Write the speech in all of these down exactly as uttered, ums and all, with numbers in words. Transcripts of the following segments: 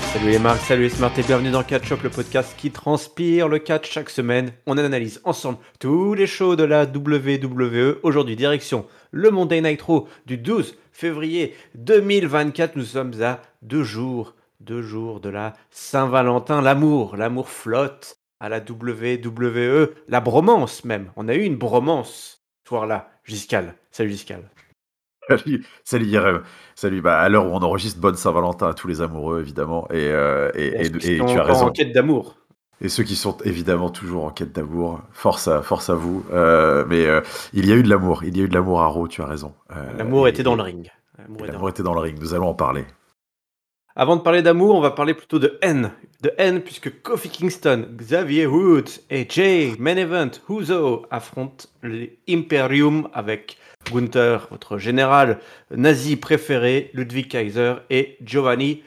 Salut les marques, salut les smart et bienvenue dans Catch Up, le podcast qui transpire le catch chaque semaine. On analyse ensemble tous les shows de la W W E. Aujourd'hui, direction le Monday Night Raw du douze février deux mille vingt-quatre. Nous sommes à deux jours, deux jours de la Saint-Valentin. L'amour, l'amour flotte à la W W E, la bromance même. On a eu une bromance ce soir-là. Giscal, salut Giscal. Salut, salut Yerem. Salut, bah, à l'heure où on enregistre, bonne Saint-Valentin à tous les amoureux, évidemment. Et, euh, et, et, et, et tu as raison. En quête d'amour. Et ceux qui sont évidemment toujours en quête d'amour, force à, force à vous. Euh, mais euh, il y a eu de l'amour, il y a eu de l'amour à Raw, tu as raison. Euh, l'amour et, était dans le ring. L'amour, l'amour était dans le ring, nous allons en parler. Avant de parler d'amour, on va parler plutôt de haine. De haine puisque Kofi Kingston, Xavier Woods et Jay Main Event Uso affrontent l'Imperium avec Gunther, votre général nazi préféré, Ludwig Kaiser et Giovanni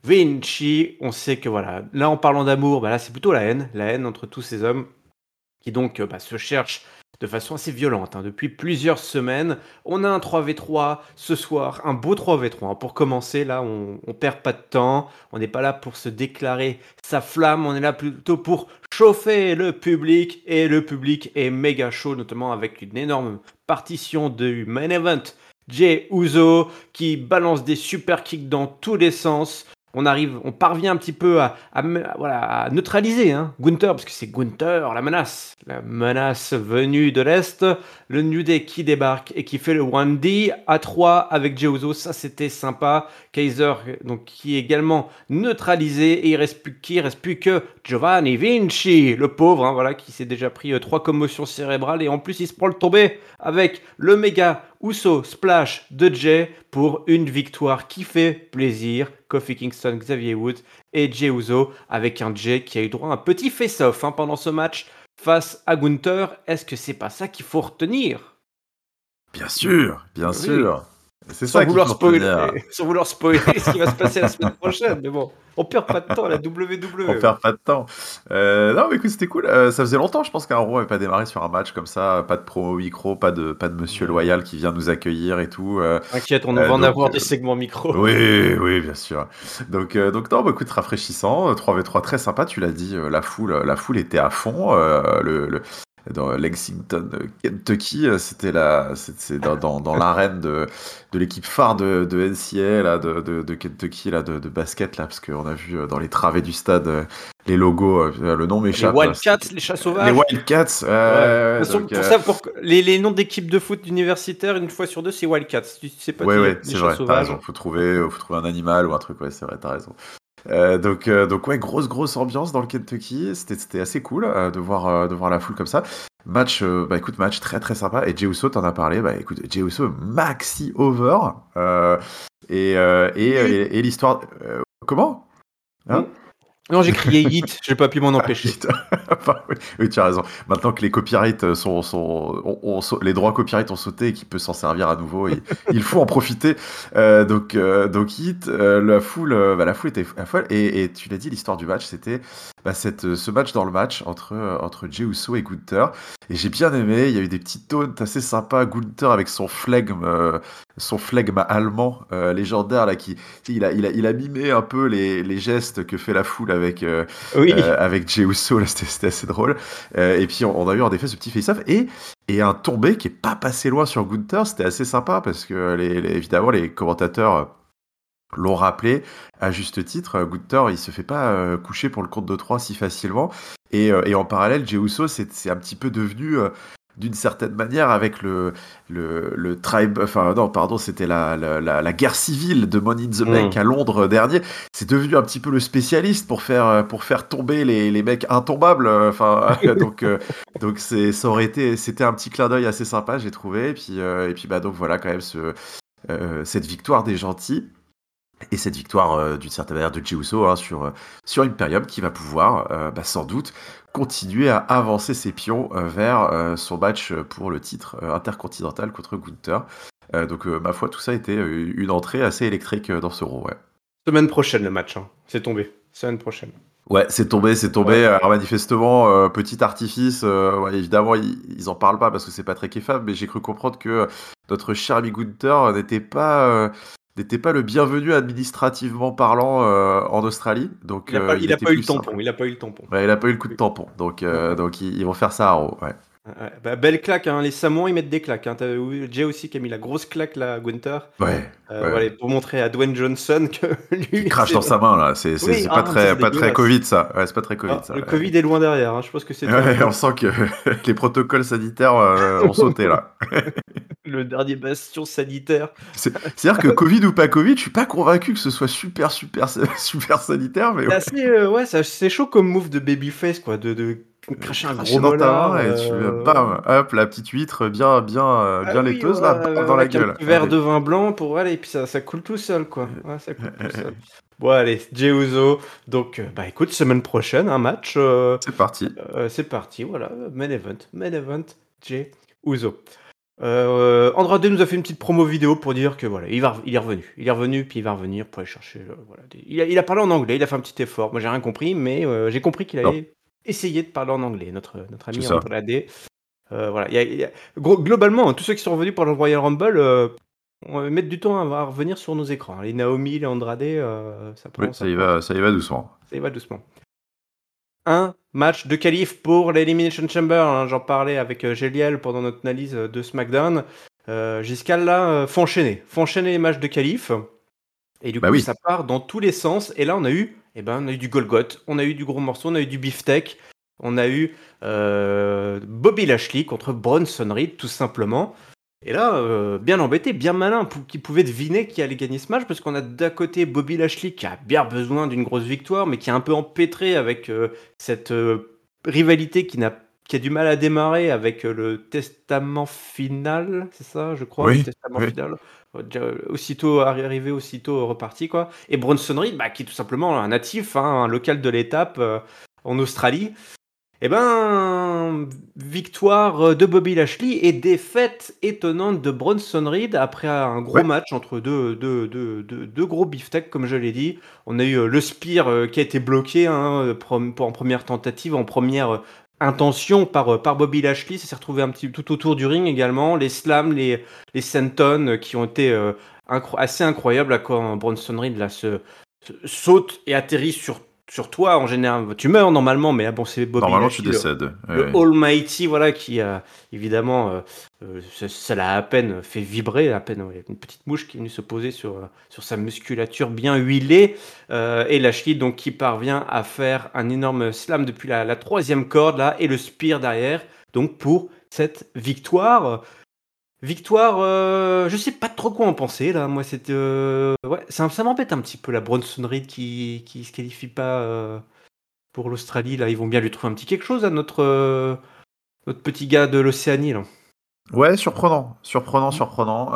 Vinci. On sait que voilà, là en parlant d'amour, bah là c'est plutôt la haine, la haine entre tous ces hommes qui donc bah, se cherchent de façon assez violente. Hein. Depuis plusieurs semaines, on a un trois v trois ce soir, un beau trois v trois. Hein. Pour commencer, là, on ne perd pas de temps. On n'est pas là pour se déclarer sa flamme. On est là plutôt pour chauffer le public. Et le public est méga chaud, notamment avec une énorme partition du main event. Jey Uso qui balance des super kicks dans tous les sens. On arrive, on parvient un petit peu à, à, à, voilà, à neutraliser hein, Gunther, parce que c'est Gunther, la menace, la menace venue de l'Est, le New Day qui débarque et qui fait le one D à trois avec Jey Uso, ça c'était sympa. Kaiser, donc, qui est également neutralisé, et il reste plus, qui reste plus que Giovanni Vinci, le pauvre, hein, voilà, qui s'est déjà pris euh, trois commotions cérébrales, et en plus il se prend le tombé avec le méga Uso Splash de Jey pour une victoire qui fait plaisir. Kofi Kingston, Xavier Woods et Jey Uso avec un Jey qui a eu droit à un petit face-off hein, pendant ce match face à Gunther. Est-ce que c'est pas ça qu'il faut retenir ? Bien sûr, bien oui. sûr. C'est sans, ça vouloir spoiler, sans vouloir spoiler ce qui va se passer la semaine prochaine, mais bon, on perd pas de temps à la W W E. On perd pas de temps. Euh, non, mais écoute, c'était cool. Euh, ça faisait longtemps, je pense qu'un Raw n'avait pas démarré sur un match comme ça, pas de promo micro, pas de pas de Monsieur ouais. Loyal qui vient nous accueillir et tout. Euh, Inquiète, on euh, va en donc, avoir des segments micro. Oui, oui, bien sûr. Donc, euh, donc non, bah, écoute, rafraîchissant, trois v trois très sympa. Tu l'as dit, euh, la foule, la foule était à fond. Euh, le, le dans Lexington, Kentucky, c'était la, c'est dans, dans, dans l'arène de, de l'équipe phare de, de N C A A, là, de, de, de Kentucky, là, de, de basket, là, parce qu'on a vu dans les travées du stade les logos, le nom m'échappe. Les Wildcats, les chats sauvages. Les Wildcats, euh, ouais. donc, pour euh... ça, pour les, les noms d'équipes de foot universitaires, une fois sur deux, c'est Wildcats. Tu sais pas. Ouais, ouais, c'est vrai. T'as raison. Faut trouver, faut trouver un animal ou un truc. Ouais, c'est vrai. T'as raison. Euh, donc, euh, donc ouais, grosse grosse ambiance dans le Kentucky, c'était, c'était assez cool euh, de voir euh, de voir la foule comme ça. Match, euh, bah écoute, match très très sympa. Et Jey Uso, t'en as parlé. Bah écoute, Jey Uso maxi over euh, et, euh, et, et et l'histoire. Euh, comment hein mmh. Non, j'ai crié hit, j'ai pas pu m'en empêcher. enfin, oui, oui, tu as raison. Maintenant que les copyrights sont, sont on, on, les droits copyright ont sauté et qu'il peut s'en servir à nouveau, il, il faut en profiter. Euh, donc, euh, donc hit, euh, la foule, euh, bah, la foule était folle. Et, et tu l'as dit, l'histoire du match, c'était bah, cette, ce match dans le match entre entre Jey Uso et Gunther. Et j'ai bien aimé. Il y a eu des petites taunts assez sympas. Gunther avec son flegme, euh, son flegme allemand euh, légendaire là, qui, il a, il a, il a mimé un peu les, les gestes que fait la foule avec euh, oui. euh, avec Jey Uso, là, c'était, c'était assez drôle. Euh, et puis on, on a eu en effet ce petit face-off et et un tombé qui est pas passé loin sur Gunther, c'était assez sympa parce que les, les, évidemment les commentateurs l'ont rappelé à juste titre. Gunther, il se fait pas euh, coucher pour le compte de trois si facilement et, euh, et en parallèle, Jey Uso, c'est, c'est un petit peu devenu euh, d'une certaine manière avec le le le tribe enfin non pardon c'était la la la, la guerre civile de Money in the Bank mmh. à Londres dernier, c'est devenu un petit peu le spécialiste pour faire pour faire tomber les les mecs intombables enfin donc euh, donc c'est ça aurait été c'était un petit clin d'œil assez sympa j'ai trouvé et puis euh, et puis bah donc voilà quand même ce euh, cette victoire des gentils. Et cette victoire, euh, d'une certaine manière, de Jey Uso hein, sur, sur Imperium qui va pouvoir, euh, bah, sans doute, continuer à avancer ses pions euh, vers euh, son match pour le titre euh, intercontinental contre Gunther. Euh, donc, euh, ma foi, tout ça a été une entrée assez électrique dans ce Raw. Ouais. Semaine prochaine, le match. Hein. C'est tombé. Semaine prochaine. Ouais, c'est tombé, c'est tombé. Ouais. Alors, manifestement, euh, petit artifice. Euh, ouais, évidemment, ils, ils en parlent pas parce que c'est pas très kiffable, mais j'ai cru comprendre que notre cher ami Gunther n'était pas... Euh, n'était pas le bienvenu administrativement parlant euh, en Australie, donc Il a pas, euh, il il a était pas eu plus le tampon. simple. Il a pas eu le tampon. Ouais, il a pas eu le coup de tampon, donc, Ouais, euh, ouais. donc ils, ils vont faire ça à Raw. Ouais. Ouais, bah, belle claque, hein. Les Samoans ils mettent des claques. Hein. T'as eu Jay aussi qui a mis la grosse claque là, à Gunther. Ouais, Euh, ouais. voilà, pour montrer à Dwayne Johnson que Qui lui, crache c'est dans bon. sa main là, c'est c'est Oui, c'est pas ah, mais ça c'est très pas très dégueulasse. Covid ça. Ouais, c'est pas très Covid Ah, ça. le Ouais, Covid est loin derrière. Hein. Je pense que c'était un ouais, peu on sent que les protocoles sanitaires euh, ont sauté là. le dernier bastion sanitaire. C'est- C'est-à-dire que Covid ou pas Covid, je suis pas convaincu que ce soit super super super sanitaire, mais C'est ouais. assez, euh, ouais, c'est c'est chaud comme move de babyface, quoi, de, de Euh, cracher un gros Cracher dans ta molar. main et tu euh, euh, bam, hop, la petite huître bien bien euh, Ah bien oui, laiteuse là, ouais, bam ouais, dans la avec un gueule. petit verre Allez. de vin blanc pour aller, et puis ça, ça coule tout seul, quoi. Ouais, ça coule tout seul. Bon, allez, Jey Uso. Donc, euh, bah écoute, semaine prochaine, un match. euh, C'est parti. euh, c'est parti, voilà, main event, main event, Jey Uso. Euh, Andrade nous a fait une petite promo vidéo pour dire que voilà, il, va, il est revenu. Il est revenu, puis il va revenir pour aller chercher. euh, voilà, des- il, a, il a parlé en anglais, il a fait un petit effort. Moi, j'ai rien compris, mais euh, j'ai compris qu'il Non, allait essayer de parler en anglais, notre, notre c'est ami ça. Andrade. Euh, voilà, il y a- il y a- gros- globalement, tous ceux qui sont revenus pour le Royal Rumble euh, on va mettre du temps à, à revenir sur nos écrans. Les Naomi, les Andrade, euh, ça Oui, prend, ça ça y prend, va, ça y va doucement. ça y va doucement. Un match de qualif pour l'Elimination Chamber. Hein, j'en parlais avec euh, Géliel pendant notre analyse euh, de SmackDown. Euh, Jusqu'à là, euh, faut enchaîner. Faut enchaîner les matchs de qualif. Et du Bah coup, oui. ça part dans tous les sens. Et là, on a eu, eh ben, on a eu du Golgoth, on a eu du gros morceau, on a eu du beefsteak, on a eu euh, Bobby Lashley contre Bronson Reed, tout simplement. Et là, euh, bien embêté, bien malin, pour- qui pouvait deviner qui allait gagner ce match, parce qu'on a d'un côté Bobby Lashley qui a bien besoin d'une grosse victoire, mais qui est un peu empêtré avec euh, cette euh, rivalité qui n'a qui a du mal à démarrer avec euh, le testament final, c'est ça, je crois, le Oui, testament oui. final. Euh, déjà, euh, Aussitôt arri- arrivé, aussitôt reparti, quoi. Et Bronson Reed, bah, qui est tout simplement un natif, hein, un local de l'étape euh, en Australie. Eh ben, victoire de Bobby Lashley et défaite étonnante de Bronson Reed après un gros Ouais. match entre deux, deux, deux, deux, deux gros beefsteaks, comme je l'ai dit. On a eu euh, le spear euh, qui a été bloqué hein, euh, prom- pour- en première tentative, en première euh, intention par, euh, par Bobby Lashley. Ça s'est retrouvé un petit tout autour du ring également. Les slams, les, les senton euh, qui ont été euh, incro- assez incroyables là, quand Bronson Reed là, se, se- saute et atterrit sur sur toi en général. Tu meurs normalement, mais ah bon, c'est Bobby Normalement, tu Lashley, le, décèdes. Ouais, le ouais. Almighty, voilà, qui a évidemment, euh, euh, ça, ça l'a à peine fait vibrer, à peine ouais, une petite mouche qui est venue se poser sur, euh, sur sa musculature bien huilée. Euh, et Lashley, donc, qui parvient à faire un énorme slam depuis la, la troisième corde, là, et le spear derrière, donc pour cette victoire. Victoire, euh, je sais pas trop quoi en penser là. Moi, c'est euh, ouais, ça, ça m'embête un petit peu la Bronson Reed qui qui se qualifie pas euh, pour l'Australie là. Ils vont bien lui trouver un petit quelque chose à notre euh, notre petit gars de l'Océanie là. Ouais, surprenant, surprenant, surprenant,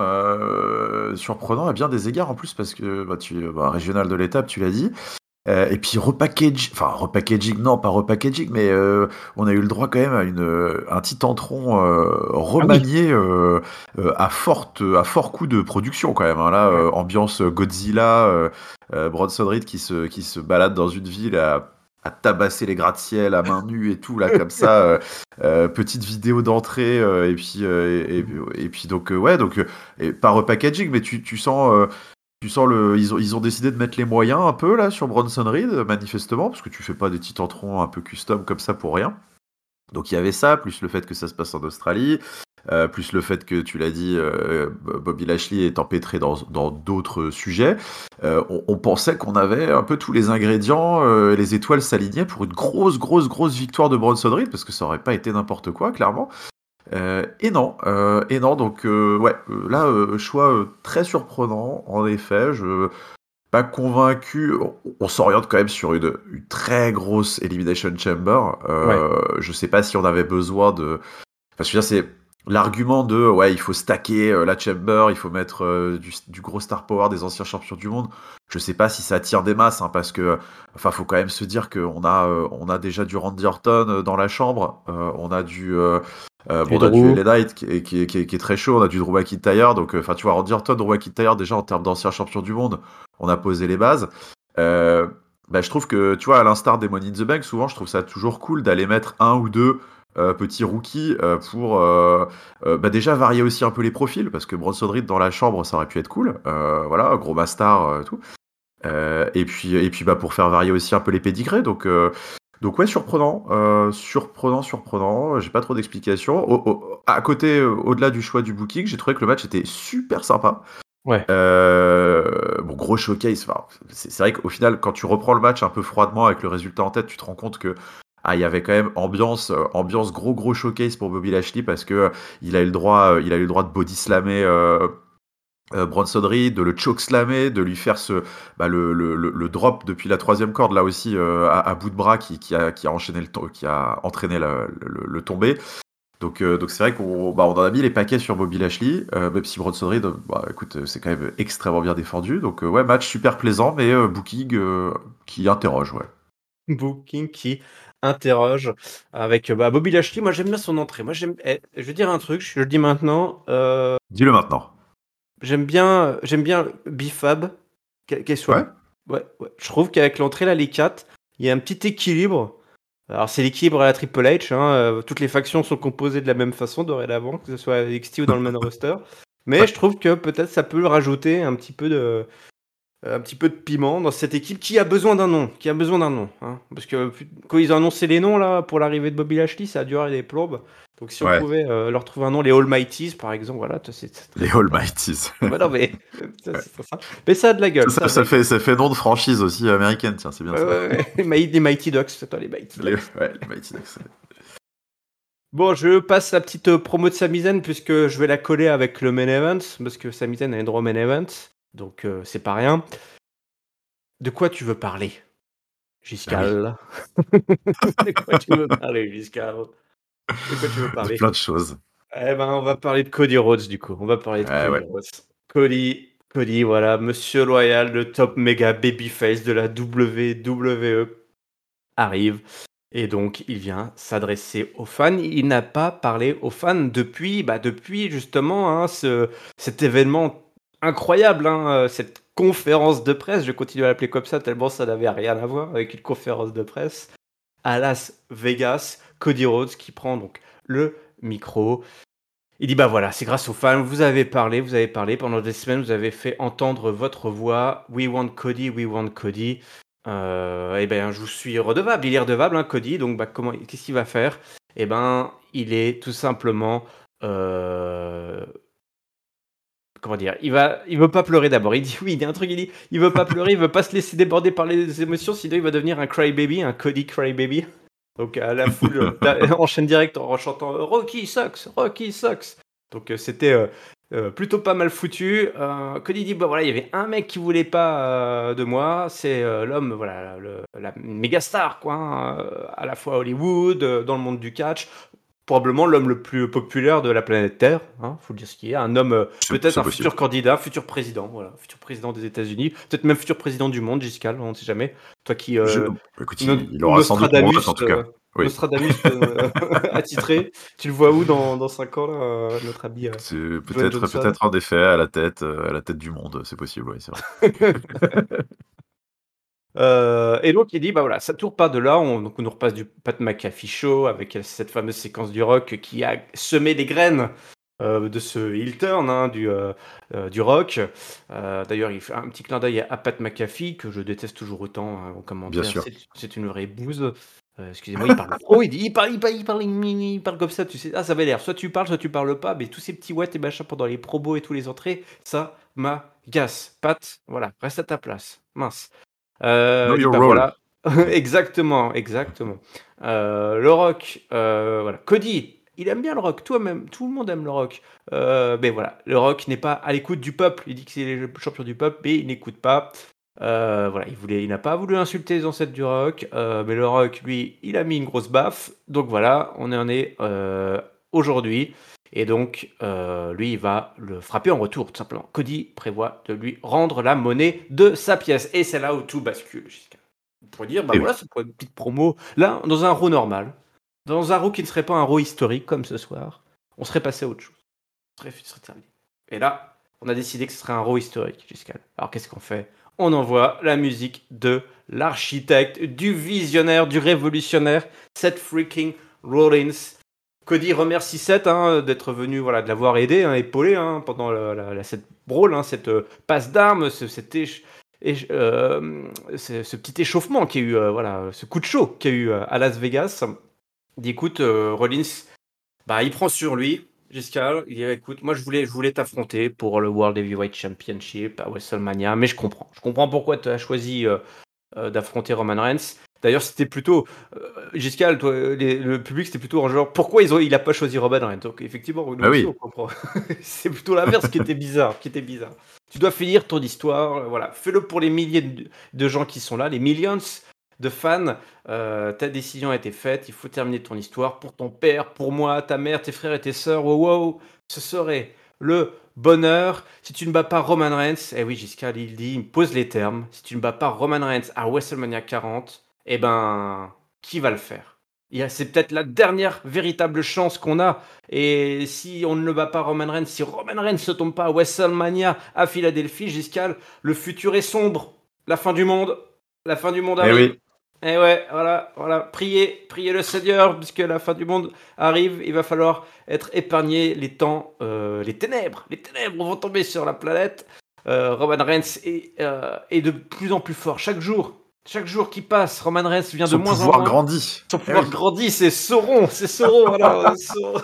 euh, surprenant à bien des égards en plus parce que bah, tu, bah, régional de l'étape, tu l'as dit. Euh, et puis repackage, enfin repackaging, non pas repackaging, mais euh, on a eu le droit quand même à une, euh, un Titantron euh, Ah oui. remanié euh, euh, à forte, à fort coup de production quand même. Hein. Là, Ouais. euh, ambiance Godzilla, euh, euh, Bronson Reed qui se, qui se balade dans une ville à, à tabasser les gratte-ciel à main nue et tout là comme ça. Euh, euh, petite vidéo d'entrée euh, et puis euh, et, et, et puis donc euh, ouais donc euh, et pas repackaging, mais tu, tu sens. Euh, tu sens le, ils ont, ils ont décidé de mettre les moyens un peu là sur Bronson Reed, manifestement, parce que tu fais pas des titantrons un peu custom comme ça pour rien. Donc il y avait ça, plus le fait que ça se passe en Australie, euh, plus le fait que tu l'as dit, euh, Bobby Lashley est empêtré dans dans d'autres sujets. Euh, on, on pensait qu'on avait un peu tous les ingrédients, euh, les étoiles s'alignaient pour une grosse, grosse, grosse victoire de Bronson Reed, parce que ça aurait pas été n'importe quoi, clairement. Euh, et non, euh, et non, donc euh, ouais, euh, là, euh, choix euh, très surprenant, en effet, je pas convaincu, on, on s'oriente quand même sur une, une très grosse Elimination Chamber, Ouais. euh, je sais pas si on avait besoin de... Enfin, je veux dire, c'est l'argument de, ouais, il faut stacker euh, la Chamber, il faut mettre euh, du, du gros star power des anciens champions du monde, je sais pas si ça attire des masses, hein, parce que, enfin, faut quand même se dire qu'on a, euh, on a déjà du Randy Orton euh, dans la chambre, euh, on a du... euh, euh, Du bon, on a du Drew. L A Knight qui est, qui, est, qui, est, qui est très chaud, on a du Drew McIntyre, donc enfin tu vois, Randy Orton, Drew McIntyre, déjà en termes d'anciens champions du monde, on a posé les bases. Euh, bah, je trouve que, tu vois, à l'instar des Money in the Bank, souvent je trouve ça toujours cool d'aller mettre un ou deux euh, petit rookie, euh, pour euh, euh, bah déjà varier aussi un peu les profils, parce que Bronson Reed dans la chambre, ça aurait pu être cool. Euh, voilà, gros bastard, euh, tout. Euh, et puis, et puis bah, pour faire varier aussi un peu les pédigrés. Donc, euh, donc ouais, surprenant, euh, surprenant, surprenant. J'ai pas trop d'explications. Au- au- à côté, euh, au-delà du choix du booking, j'ai trouvé que le match était super sympa. Ouais. Euh, bon, gros showcase. Enfin, c'est c'est vrai qu'au final, quand tu reprends le match un peu froidement avec le résultat en tête, tu te rends compte que ah, il y avait quand même ambiance, euh, ambiance gros gros showcase pour Bobby Lashley parce que euh, il a eu le droit, euh, il a eu le droit de body slammer. Euh, euh, Bronson Reed, de le chokeslammer, de lui faire ce, bah, le, le, le, le drop depuis la troisième corde là aussi euh, à, à bout de bras qui, qui, a, qui a enchaîné le to- qui a entraîné le, le, le tombé. Donc euh, donc c'est vrai qu'on bah, on en a mis les paquets sur Bobby Lashley, euh, même si Bronson Reed, euh, bah, écoute, euh, c'est quand même extrêmement bien défendu. Donc euh, ouais, match super plaisant, mais euh, booking euh, qui interroge, ouais. Booking qui interroge avec bah, Bobby Lashley. Moi, j'aime bien son entrée. Moi, j'aime. eh, je vais dire un truc. Je le dis maintenant. euh, Dis-le maintenant. j'aime bien, j'aime bien Bifab, qu'elle qu'elle soit. Ouais. Ouais, ouais. Je trouve qu'avec l'entrée là, les quatre, il y a un petit équilibre. Alors, c'est l'équilibre à la Triple H. Hein, euh, toutes les factions sont composées de la même façon dorénavant, que ce soit à N X T ou dans le main roster. Mais Ouais. je trouve que peut-être ça peut rajouter un petit peu de, euh, un petit peu de piment dans cette équipe qui a besoin d'un nom, qui a besoin d'un nom, hein. Parce que euh, quand ils ont annoncé les noms là pour l'arrivée de Bobby Lashley, ça a duré des plombes. Donc si on Ouais. pouvait euh, leur trouver un nom, les Almighties par exemple, voilà, c'est c'est très Les sympa. Almighties. Bah non mais ça, Ouais. c'est très sympa. Mais ça a de la gueule, Ça, ça a ça, de la ça gueule. fait, ça fait nom de franchise aussi américaine, tiens, c'est bien Ouais, ça. ouais, ouais. Les Mighty les Mighty Ducks, c'est toi les Mighty Les, Ducks. ouais, les Mighty Ducks. Bon, je passe la petite euh, promo de Sami Zayn puisque je vais la coller avec le main event parce que Sami Zayn a un droit au main event, donc euh, c'est pas rien. De quoi tu veux parler, Ah oui, Giscal? De quoi tu veux parler, Giscal? De quoi tu veux de parler? plein de choses. Eh ben, on va parler de Cody Rhodes, du coup. On va parler de Ouais, Cody ouais. Rhodes. Cody, Cody, voilà, Monsieur Loyal, le top méga babyface de la W W E, arrive. Et donc, il vient s'adresser aux fans. Il n'a pas parlé aux fans depuis, bah, depuis justement hein, ce, cet événement incroyable, hein, euh, cette conférence de presse. Je continue à l'appeler comme ça tellement ça n'avait rien à voir avec une conférence de presse à Las Vegas. Cody Rhodes qui prend donc le micro. Il dit bah voilà, c'est grâce aux fans, vous avez parlé, vous avez parlé pendant des semaines, vous avez fait entendre votre voix. We want Cody, we want Cody. Euh, et ben je vous suis redevable, il est redevable, hein, Cody. Donc bah comment, qu'est-ce qu'il va faire? Et ben il est tout simplement, euh, comment dire, il va, il veut pas pleurer d'abord. Il dit oui, il dit un truc, il dit, il veut pas pleurer, il veut pas se laisser déborder par les émotions, sinon il va devenir un crybaby, un Cody crybaby. Donc à la foule euh, enchaîne direct en chantant euh, Rocky sucks, Rocky sucks. Donc euh, c'était euh, euh, plutôt pas mal foutu. Euh, Cody dit bah voilà, il y avait un mec qui voulait pas euh, de moi, c'est euh, l'homme voilà le, la méga star quoi, hein, euh, à la fois à Hollywood, euh, dans le monde du catch, probablement l'homme le plus populaire de la planète Terre, hein, faut le dire ce qui est, un homme euh, C'est peut-être c'est un possible. futur candidat, futur président, voilà, futur président des États-Unis, peut-être même futur président du monde, Giscal, on ne sait jamais. Toi qui Je... euh, Écoute, No- il, il aura sans doute mon vote Nostradamus, en tout cas. euh, Oui. Nostradamus euh, attitré. Tu le vois où dans, dans cinq ans, là, euh, notre ami euh, C'est Dwayne peut-être Johnson? peut-être en effet à la tête euh, à la tête du monde, c'est possible, oui, c'est vrai. Euh, et donc il dit, bah voilà, ça tourne pas de là, on, donc on nous repasse du Pat McAfee Show avec euh, cette fameuse séquence du rock qui a semé les graines euh, de ce heel turn hein, du, euh, euh, du rock. Euh, d'ailleurs, il fait un petit clin d'œil à, à Pat McAfee, que je déteste toujours autant hein, en Bien commentaire, sûr. c'est, c'est une vraie bouse. Euh, excusez-moi, il parle trop, il, dit, il, parle, il, parle, il, parle, il, il parle comme ça, tu sais, ah ça va l'air, soit tu parles, soit tu parles pas, mais tous ces petits watts et machins pendant les probos et tous les entrées, ça m'agace. Pat, voilà, reste à ta place, mince. Euh, Know il dit your bah role. voilà, exactement, exactement. Euh, le rock, euh, voilà. Cody, il aime bien le rock, toi même, tout le monde aime le rock. Euh, mais voilà, le rock n'est pas à l'écoute du peuple. Il dit que c'est le champion du peuple, mais il n'écoute pas. Euh, voilà, il voulait, il n'a pas voulu insulter les ancêtres du rock, euh, mais le rock, lui, il a mis une grosse baffe. Donc voilà, on en est euh, aujourd'hui. Et donc, euh, lui, il va le frapper en retour, tout simplement. Cody prévoit de lui rendre la monnaie de sa pièce. Et c'est là où tout bascule. Jusqu'à... On pourrait dire, bah Eh voilà, oui. c'est pour une petite promo. Là, dans un Raw normal, dans un Raw qui ne serait pas un Raw historique comme ce soir, on serait passé à autre chose. Ce serait, ce serait terminé. Et là, on a décidé que ce serait un Raw historique, Giscal. Alors qu'est-ce qu'on fait? On envoie la musique de l'architecte, du visionnaire, du révolutionnaire, Seth freaking Rollins. Cody remercie Seth hein, d'être venu, voilà, de l'avoir aidé, hein, épaulé hein, pendant la, la, la, cette brawl, hein, cette euh, passe d'armes, ce, cet éche- éche- euh, ce, ce petit échauffement qui a eu, euh, voilà, ce coup de chaud qu'il y a eu euh, à Las Vegas. Il dit écoute, euh, Rollins, bah, il prend sur lui. Jusqu'à, il dit écoute, moi je voulais, je voulais t'affronter pour le World Heavyweight Championship à WrestleMania, mais je comprends. Je comprends pourquoi tu as choisi euh, euh, d'affronter Roman Reigns. D'ailleurs, c'était plutôt. Euh, Giscal, toi, les- le public, c'était plutôt en genre pourquoi ils ont, il a pas choisi Roman Reigns. Donc, effectivement, nous Bah aussi, on oui. comprend. C'est plutôt l'inverse qui était bizarre. Qui était bizarre. Tu dois finir ton histoire. euh, Voilà. Fais-le pour les milliers de, de gens qui sont là, les millions de fans. Euh, ta décision a été faite. Il faut terminer ton histoire pour ton père, pour moi, ta mère, tes frères et tes sœurs. Wow, wow. Ce serait le bonheur. Si tu ne bats pas Roman Reigns, eh oui, Giscal, il dit, il me pose les termes. Si tu ne bats pas Roman Reigns à WrestleMania quarante, eh ben, qui va le faire? Il y a- C'est peut-être la dernière véritable chance qu'on a. Et si on ne le bat pas Roman Reigns, si Roman Reigns ne tombe pas à WrestleMania à Philadelphie, Giscal, le futur est sombre. La fin du monde. La fin du monde Eh arrive. oui. Et ouais, voilà, voilà. Priez, priez le Seigneur, puisque la fin du monde arrive. Il va falloir être épargné les temps, euh, les ténèbres. Les ténèbres vont tomber sur la planète. Euh, Roman Reigns est, euh, est de plus en plus fort chaque jour. Chaque jour qui passe, Roman Reigns vient de Son moins en pouvoir moins. grandit. Son Eh pouvoir oui. grandit, c'est Sauron, c'est Sauron, voilà. Sauron.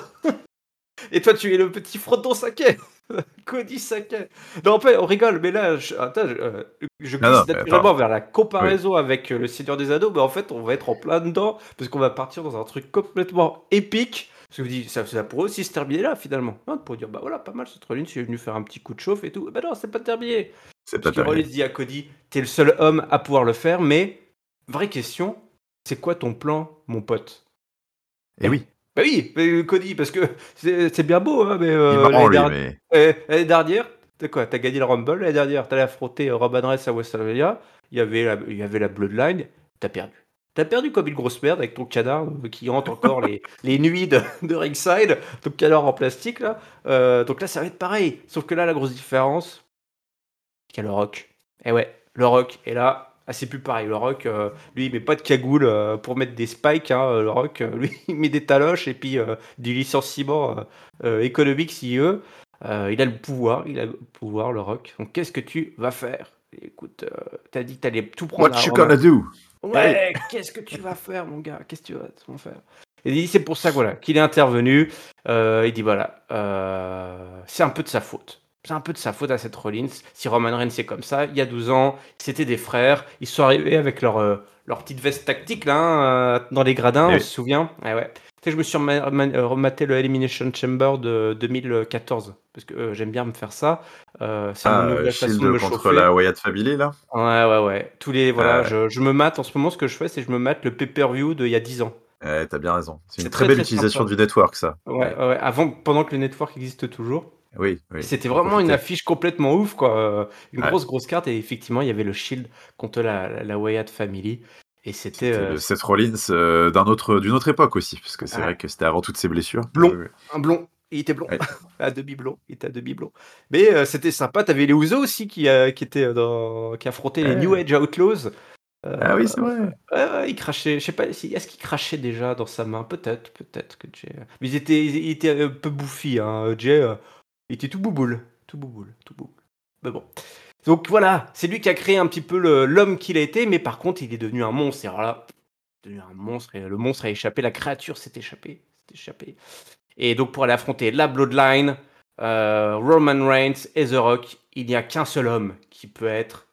Et toi, tu es le petit Frodon Saké. Cody Saké. Non, en fait, on rigole, mais là, je, attends, je, euh, je Non, glisse non, mais attends. naturellement vers la Oui. comparaison avec euh, le Seigneur des Anneaux, mais en fait, on va être en plein dedans, parce qu'on va partir dans un truc complètement épique. Parce que vous dites, ça, ça pourrait aussi se terminer là, finalement. Hein, pour dire, bah voilà, pas mal cette Rollins, il est venu faire un petit coup de chauffe et tout. Bah non, c'est pas terminé. C'est Parce pas que Rollins terminé. dit à Cody, t'es le seul homme à pouvoir le faire, mais, vraie question, c'est quoi ton plan, mon pote? Eh oui. Bah oui, mais Cody, parce que c'est c'est bien beau, hein, mais Il est euh, marrant, l'année lui, dernière, mais. l'année dernière, t'as quoi? T'as gagné le Rumble l'année dernière, t'allais affronter euh, Roman Reigns à WrestleMania, il y avait la, il y avait la Bloodline, t'as perdu. T'as perdu comme une grosse merde avec ton canard euh, qui hante encore les, les nuits de, de ringside, ton canard en plastique là. Euh, donc là, ça va être pareil. Sauf que là, la grosse différence, qu'il y a le Rock. Et ouais, le Rock. Et là, ah, c'est plus pareil. Le Rock, euh, lui, il met pas de cagoule euh, pour mettre des spikes. Hein. Le Rock, euh, lui, il met des taloches et puis euh, du licenciement euh, euh, économique s'il veut. Euh, il a le pouvoir, il a le pouvoir, le Rock. Donc, qu'est-ce que tu vas faire? Écoute, euh, t'as dit que t'allais tout prendre à What you Romain. gonna do? Eh oui. Ouais, qu'est-ce que tu vas faire, mon gars? Qu'est-ce que tu vas tu vas faire? Et il dit, c'est pour ça que, voilà, qu'il est intervenu. Euh, il dit voilà, euh, c'est un peu de sa faute. C'est un peu de sa faute à cette Rollins. Si Roman Reigns c'est comme ça, il y a douze ans, c'était des frères. Ils sont arrivés avec leur, euh, leur petite veste tactique là, hein, euh, dans les gradins, Eh on oui. se souvient. Ah ouais. Tu sais, je me suis rema- rema- euh, rematé le Elimination Chamber de deux mille quatorze. Parce que euh, j'aime bien me faire ça. Euh, c'est mon Ah, euh, nouvelle façon de Shield me contre chauffer. la Wyatt Family, là? Ouais, ouais, ouais. Tous les, voilà, Euh, je, je me mate en ce moment, ce que je fais, c'est que je me mate le pay-per-view d'il y a dix ans. ouais, t'as bien raison. C'est une C'est très très, belle très utilisation sympa. du network, ça. Ouais, Ouais. ouais, ouais. Avant, pendant que le network existe toujours. Oui, oui, C'était faut en vraiment une profiter. affiche complètement ouf, quoi. Euh, Une Ouais. grosse, grosse carte. Et effectivement, il y avait le Shield contre la, la, la Wyatt Family. Et c'était C'était euh, le Seth Rollins euh, d'un autre, d'une autre époque aussi, parce que c'est un vrai que c'était avant toutes ces blessures. Oui, blond. oui. Un blond. Il était blond. Ouais. À demi blond. Il était à demi blond. Mais euh, c'était sympa. T'avais les Ouzo aussi qui, euh, qui, étaient dans... qui affrontaient les New Eh. Age Outlaws. Ah Euh, oui, c'est vrai. ouais, ouais, il crachait. Je sais pas, si, est-ce qu'il crachait déjà dans sa main? Peut-être, peut-être que Jay. Mais ils étaient, ils étaient un peu bouffis, hein. Jay, euh, il était tout bouboule, tout bouboule, tout bouboule. Mais bon. Donc voilà, c'est lui qui a créé un petit peu le- l'homme qu'il a été, mais par contre, il est devenu un monstre. Et alors là, il est devenu un monstre et le monstre a échappé, la créature s'est échappée, s'est échappée. Et donc pour aller affronter la Bloodline, euh, Roman Reigns et The Rock, il n'y a qu'un seul homme qui peut être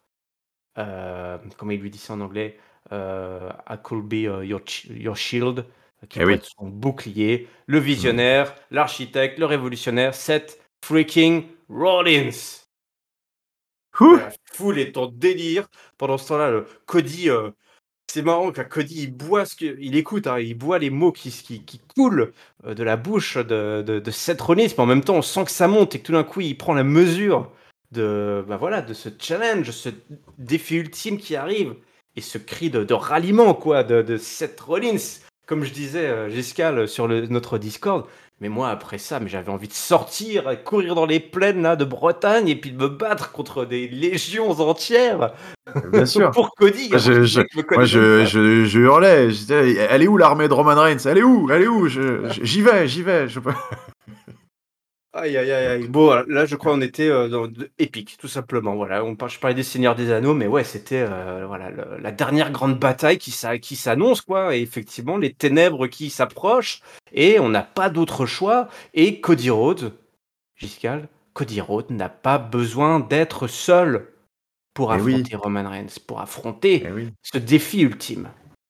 euh, comment il lui dit ça en anglais, euh, I could be uh, your, ch- your shield, qui Eh pourrait oui. être son bouclier, le Mm. visionnaire, l'architecte, le révolutionnaire, Seth freaking Rollins. Ouh. La foule est en délire. Pendant ce temps-là, le Cody, euh, c'est marrant que Cody, il boit ce que, il écoute, hein, il boit les mots qui, qui, qui coulent euh, de la bouche de, de, de Seth Rollins, mais en même temps, on sent que ça monte et que tout d'un coup, il prend la mesure de, bah voilà, de ce challenge, ce défi ultime qui arrive et ce cri de, de ralliement quoi, de, de Seth Rollins. Comme je disais, euh, Giscal, sur le, notre Discord, Mais moi, après ça, mais j'avais envie de sortir, et courir dans les plaines là, de Bretagne et puis de me battre contre des légions entières Bien sûr. pour Cody. Moi, Alors que je, le je, mec me moi, connaît même je, pas. je, je hurlais. Je disais, elle est où l'armée de Roman Reigns? Elle est où? Elle est où? Je- je- J'y vais, j'y vais. Je... Aïe, aïe, aïe, aïe. Donc, Bon, voilà, là, je crois on était euh, dans de- épique, tout simplement. Voilà, on par- je parlais des Seigneurs des Anneaux, mais ouais, c'était euh, voilà le- la dernière grande bataille qui, s'a- qui s'annonce, quoi. Et effectivement, les ténèbres qui s'approchent, et on n'a pas d'autre choix. Et Cody Rhodes, Giscal, Cody Rhodes n'a pas besoin d'être seul pour eh oui, affronter Roman Reigns, pour eh affronter oui. ce défi ultime.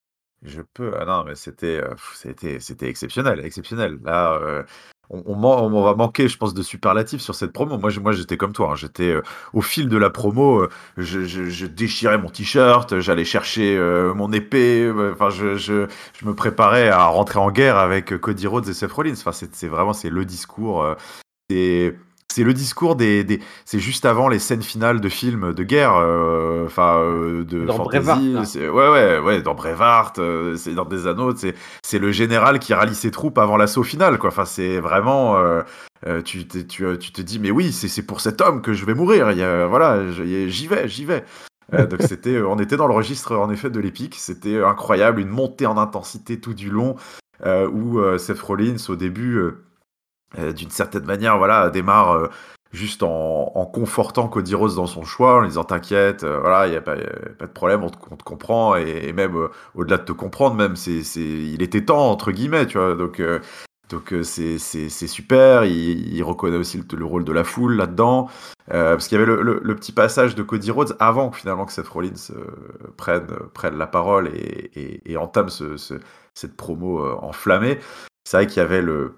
Je peux. Ah non, mais c'était, euh, pff, c'était, c'était exceptionnel, exceptionnel. Là, euh, on, on, man- on va manquer, je pense, de superlatifs sur cette promo. Moi, je- moi, j'étais comme toi. Hein. J'étais euh, au fil de la promo. euh, je, je- je déchirais mon t-shirt. J'allais chercher euh, mon épée. euh, Enfin, je, je, je me préparais à rentrer en guerre avec euh, Cody Rhodes et Seth Rollins. Enfin, c'est, c'est vraiment, c'est le discours. euh, c'est c'est le discours des, des c'est juste avant les scènes finales de films de guerre, euh, enfin euh, de Dans Brevard, fantasy. là. C'est, ouais ouais ouais dans Braveheart, euh, c'est dans des Anneaux. C'est c'est le général qui rallie ses troupes avant l'assaut final quoi. Enfin c'est vraiment euh, euh, tu, t'es- tu tu te dis mais oui c'est c'est pour cet homme que je vais mourir. Il y a, voilà je- j'y vais j'y vais. Euh, donc c'était on était dans le registre en effet de l'épique. C'était incroyable, une montée en intensité tout du long euh, où euh, Seth Rollins au début. Euh, euh, d'une certaine manière, voilà, démarre euh, juste en, en confortant Cody Rhodes dans son choix, en lui disant t'inquiète, euh, voilà, il n'y a, pas y a pas de problème, on te, on te comprend, et, et même euh, au-delà de te comprendre, même, c'est, c'est, il était temps, entre guillemets, tu vois, donc, euh, donc euh, c'est, c'est, c'est super, il, il reconnaît aussi le, le rôle de la foule là-dedans, euh, parce qu'il y avait le, le, le petit passage de Cody Rhodes avant finalement que Seth Rollins euh, prenne, prenne la parole et, et, et entame ce, ce, cette promo euh, enflammée. C'est vrai qu'il y avait le,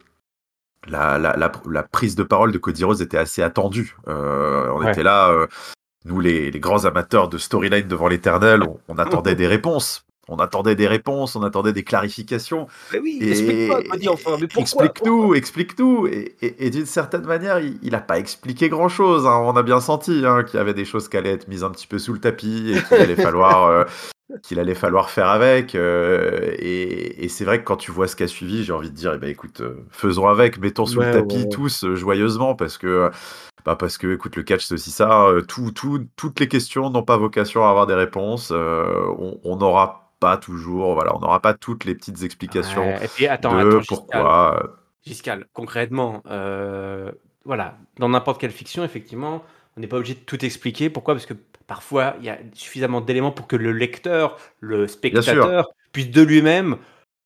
la, la, la, la prise de parole de Cody Rhodes était assez attendue. Euh, on était Ouais. là, euh, nous les, les grands amateurs de storyline devant l'éternel, on, on attendait des réponses. On attendait des réponses, on attendait des clarifications. Mais oui, explique-toi, Cody, enfin, Et mais pourquoi, pourquoi? explique-nous, explique-nous. Et, et, et d'une certaine manière, il, il a pas expliqué grand-chose. Hein. On a bien senti hein, qu'il y avait des choses qui allaient être mises un petit peu sous le tapis et qu'il allait falloir euh, qu'il allait falloir faire avec. euh, et et c'est vrai que quand tu vois ce qui a suivi, j'ai envie de dire, eh ben, écoute, euh, faisons avec, mettons sous le Ouais, ouais, tapis ouais. tous euh, joyeusement parce que, bah, parce que, écoute, le catch c'est aussi ça. euh, tout, tout, toutes les questions n'ont pas vocation à avoir des réponses. euh, on on n'aura pas toujours, voilà, on n'aura pas toutes les petites explications Ouais, et puis attends, attends, de Giscal, pourquoi. euh, Giscal, concrètement, heu, voilà, dans n'importe quelle fiction, effectivement, on n'est pas obligé de tout expliquer. Pourquoi? Parce que parfois, il y a suffisamment d'éléments pour que le lecteur, le Bien sûr, spectateur, puisse de lui-même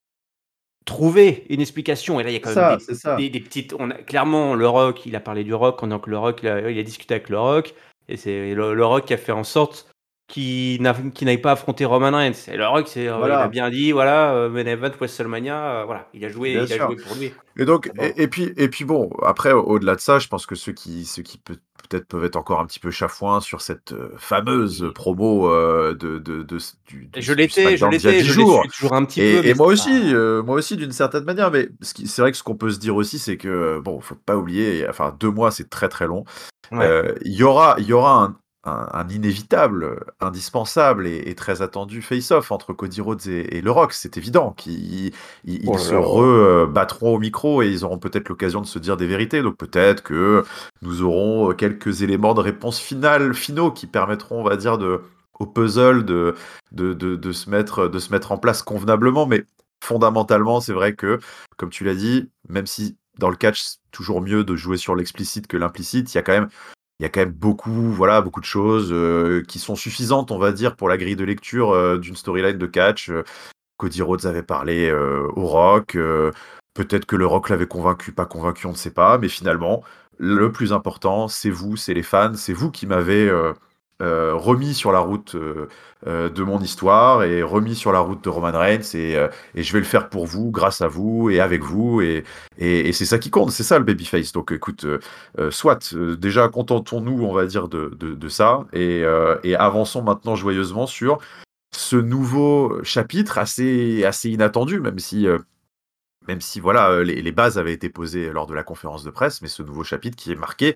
trouver une explication. Et là, il y a c'est quand même ça, des c'est ça. des des petites on a clairement le Rock, il a parlé du Rock, pendant que le Rock, il a il a discuté avec le Rock, et c'est le le Rock qui a fait en sorte qu'il n'a qu'il n'aille pas affronter Roman Reigns. Et le Rock, c'est, heu, il a Voilà, bien dit, voilà, heu, main event WrestleMania, heu, voilà, il a joué bien il a sûr. joué pour lui. Et donc, Ah bon. et, et puis, et puis bon, après, au- au-delà de ça, je pense que ceux qui, ceux qui peut, peut-être peuvent être encore un petit peu chafouins sur cette euh, fameuse Oui. promo euh, de, de, de- du, Et du, je du l'étais, je SmackDown d'il y a l'étais, dix je les jours. suis toujours un petit peu, Et, mais et moi c'est pas aussi, euh, moi aussi d'une certaine manière, mais ce qui- c'est vrai que ce qu'on peut se dire aussi, c'est que, bon, faut pas oublier, enfin, deux mois, c'est très très long. ouais. Euh, Il y aura, il y aura un, un- un inévitable, indispensable et, et très attendu face-off entre Cody Rhodes et, et Le Rock. C'est évident qu'ils ils, Oh ils là se là. rebattront au micro et ils auront peut-être l'occasion de se dire des vérités. Donc peut-être que nous aurons quelques éléments de réponse finale, finaux qui permettront, on va dire, de, au puzzle de, de, de, de se mettre, de se mettre en place convenablement. Mais fondamentalement, c'est vrai que, comme tu l'as dit, même si dans le catch, c'est toujours mieux de jouer sur l'explicite que l'implicite, il y a quand même il y a quand même beaucoup, voilà, beaucoup de choses euh, qui sont suffisantes, on va dire, pour la grille de lecture euh, d'une storyline de catch. Euh, Cody Rhodes avait parlé euh, au Rock. euh, peut-être que le Rock l'avait convaincu, pas convaincu, on ne sait pas. Mais finalement, le plus important, c'est vous, c'est les fans, c'est vous qui m'avez euh, euh, remis sur la route euh, euh, de mon histoire et remis sur la route de Roman Reigns. Et, euh, et je vais le faire pour vous, grâce à vous et avec vous. Et, et, et c'est ça qui compte, c'est ça le babyface. Donc écoute, euh, euh, soit, euh, déjà contentons-nous, on va dire, de, de, de ça. Et, euh, et avançons maintenant joyeusement sur ce nouveau chapitre assez, assez inattendu, même si, euh, même si voilà, euh, les, les bases avaient été posées lors de la conférence de presse, mais ce nouveau chapitre qui est marqué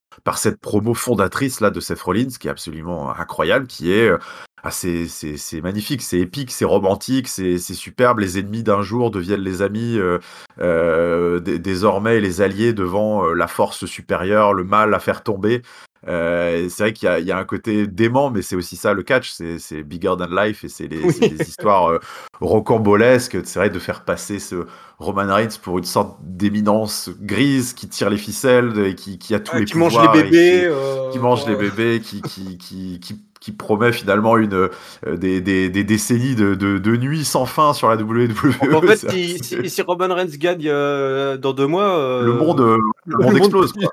par cette promo fondatrice là de Seth Rollins qui est absolument incroyable, qui est, heu, ah c'est c'est c'est magnifique, c'est épique, c'est romantique, c'est c'est superbe. Les ennemis d'un jour deviennent les amis, heu heu, dé désormais les alliés devant, heu, la force supérieure, le mal à faire tomber. Heu, et c'est vrai qu'il y a il y a un côté dément, mais c'est aussi ça le catch, c'est c'est bigger than life et c'est les c'est Oui. des histoires, heu, rocambolesques. C'est vrai de faire passer ce Roman Reigns pour une sorte d'éminence grise qui tire les ficelles et qui qui a tous Ouais, les qui mange les pouvoirs et qui bébés, qui heu, mange les enfin, bébés, qui qui qui qui qui promet finalement une, heu, des des des décennies de de de nuits sans fin sur la W W donc en E. fait, C'est si c'est si si Roman Reigns gagne, heu, dans deux mois, le monde, heu, heu, le le monde le monde peut explose, plus quoi.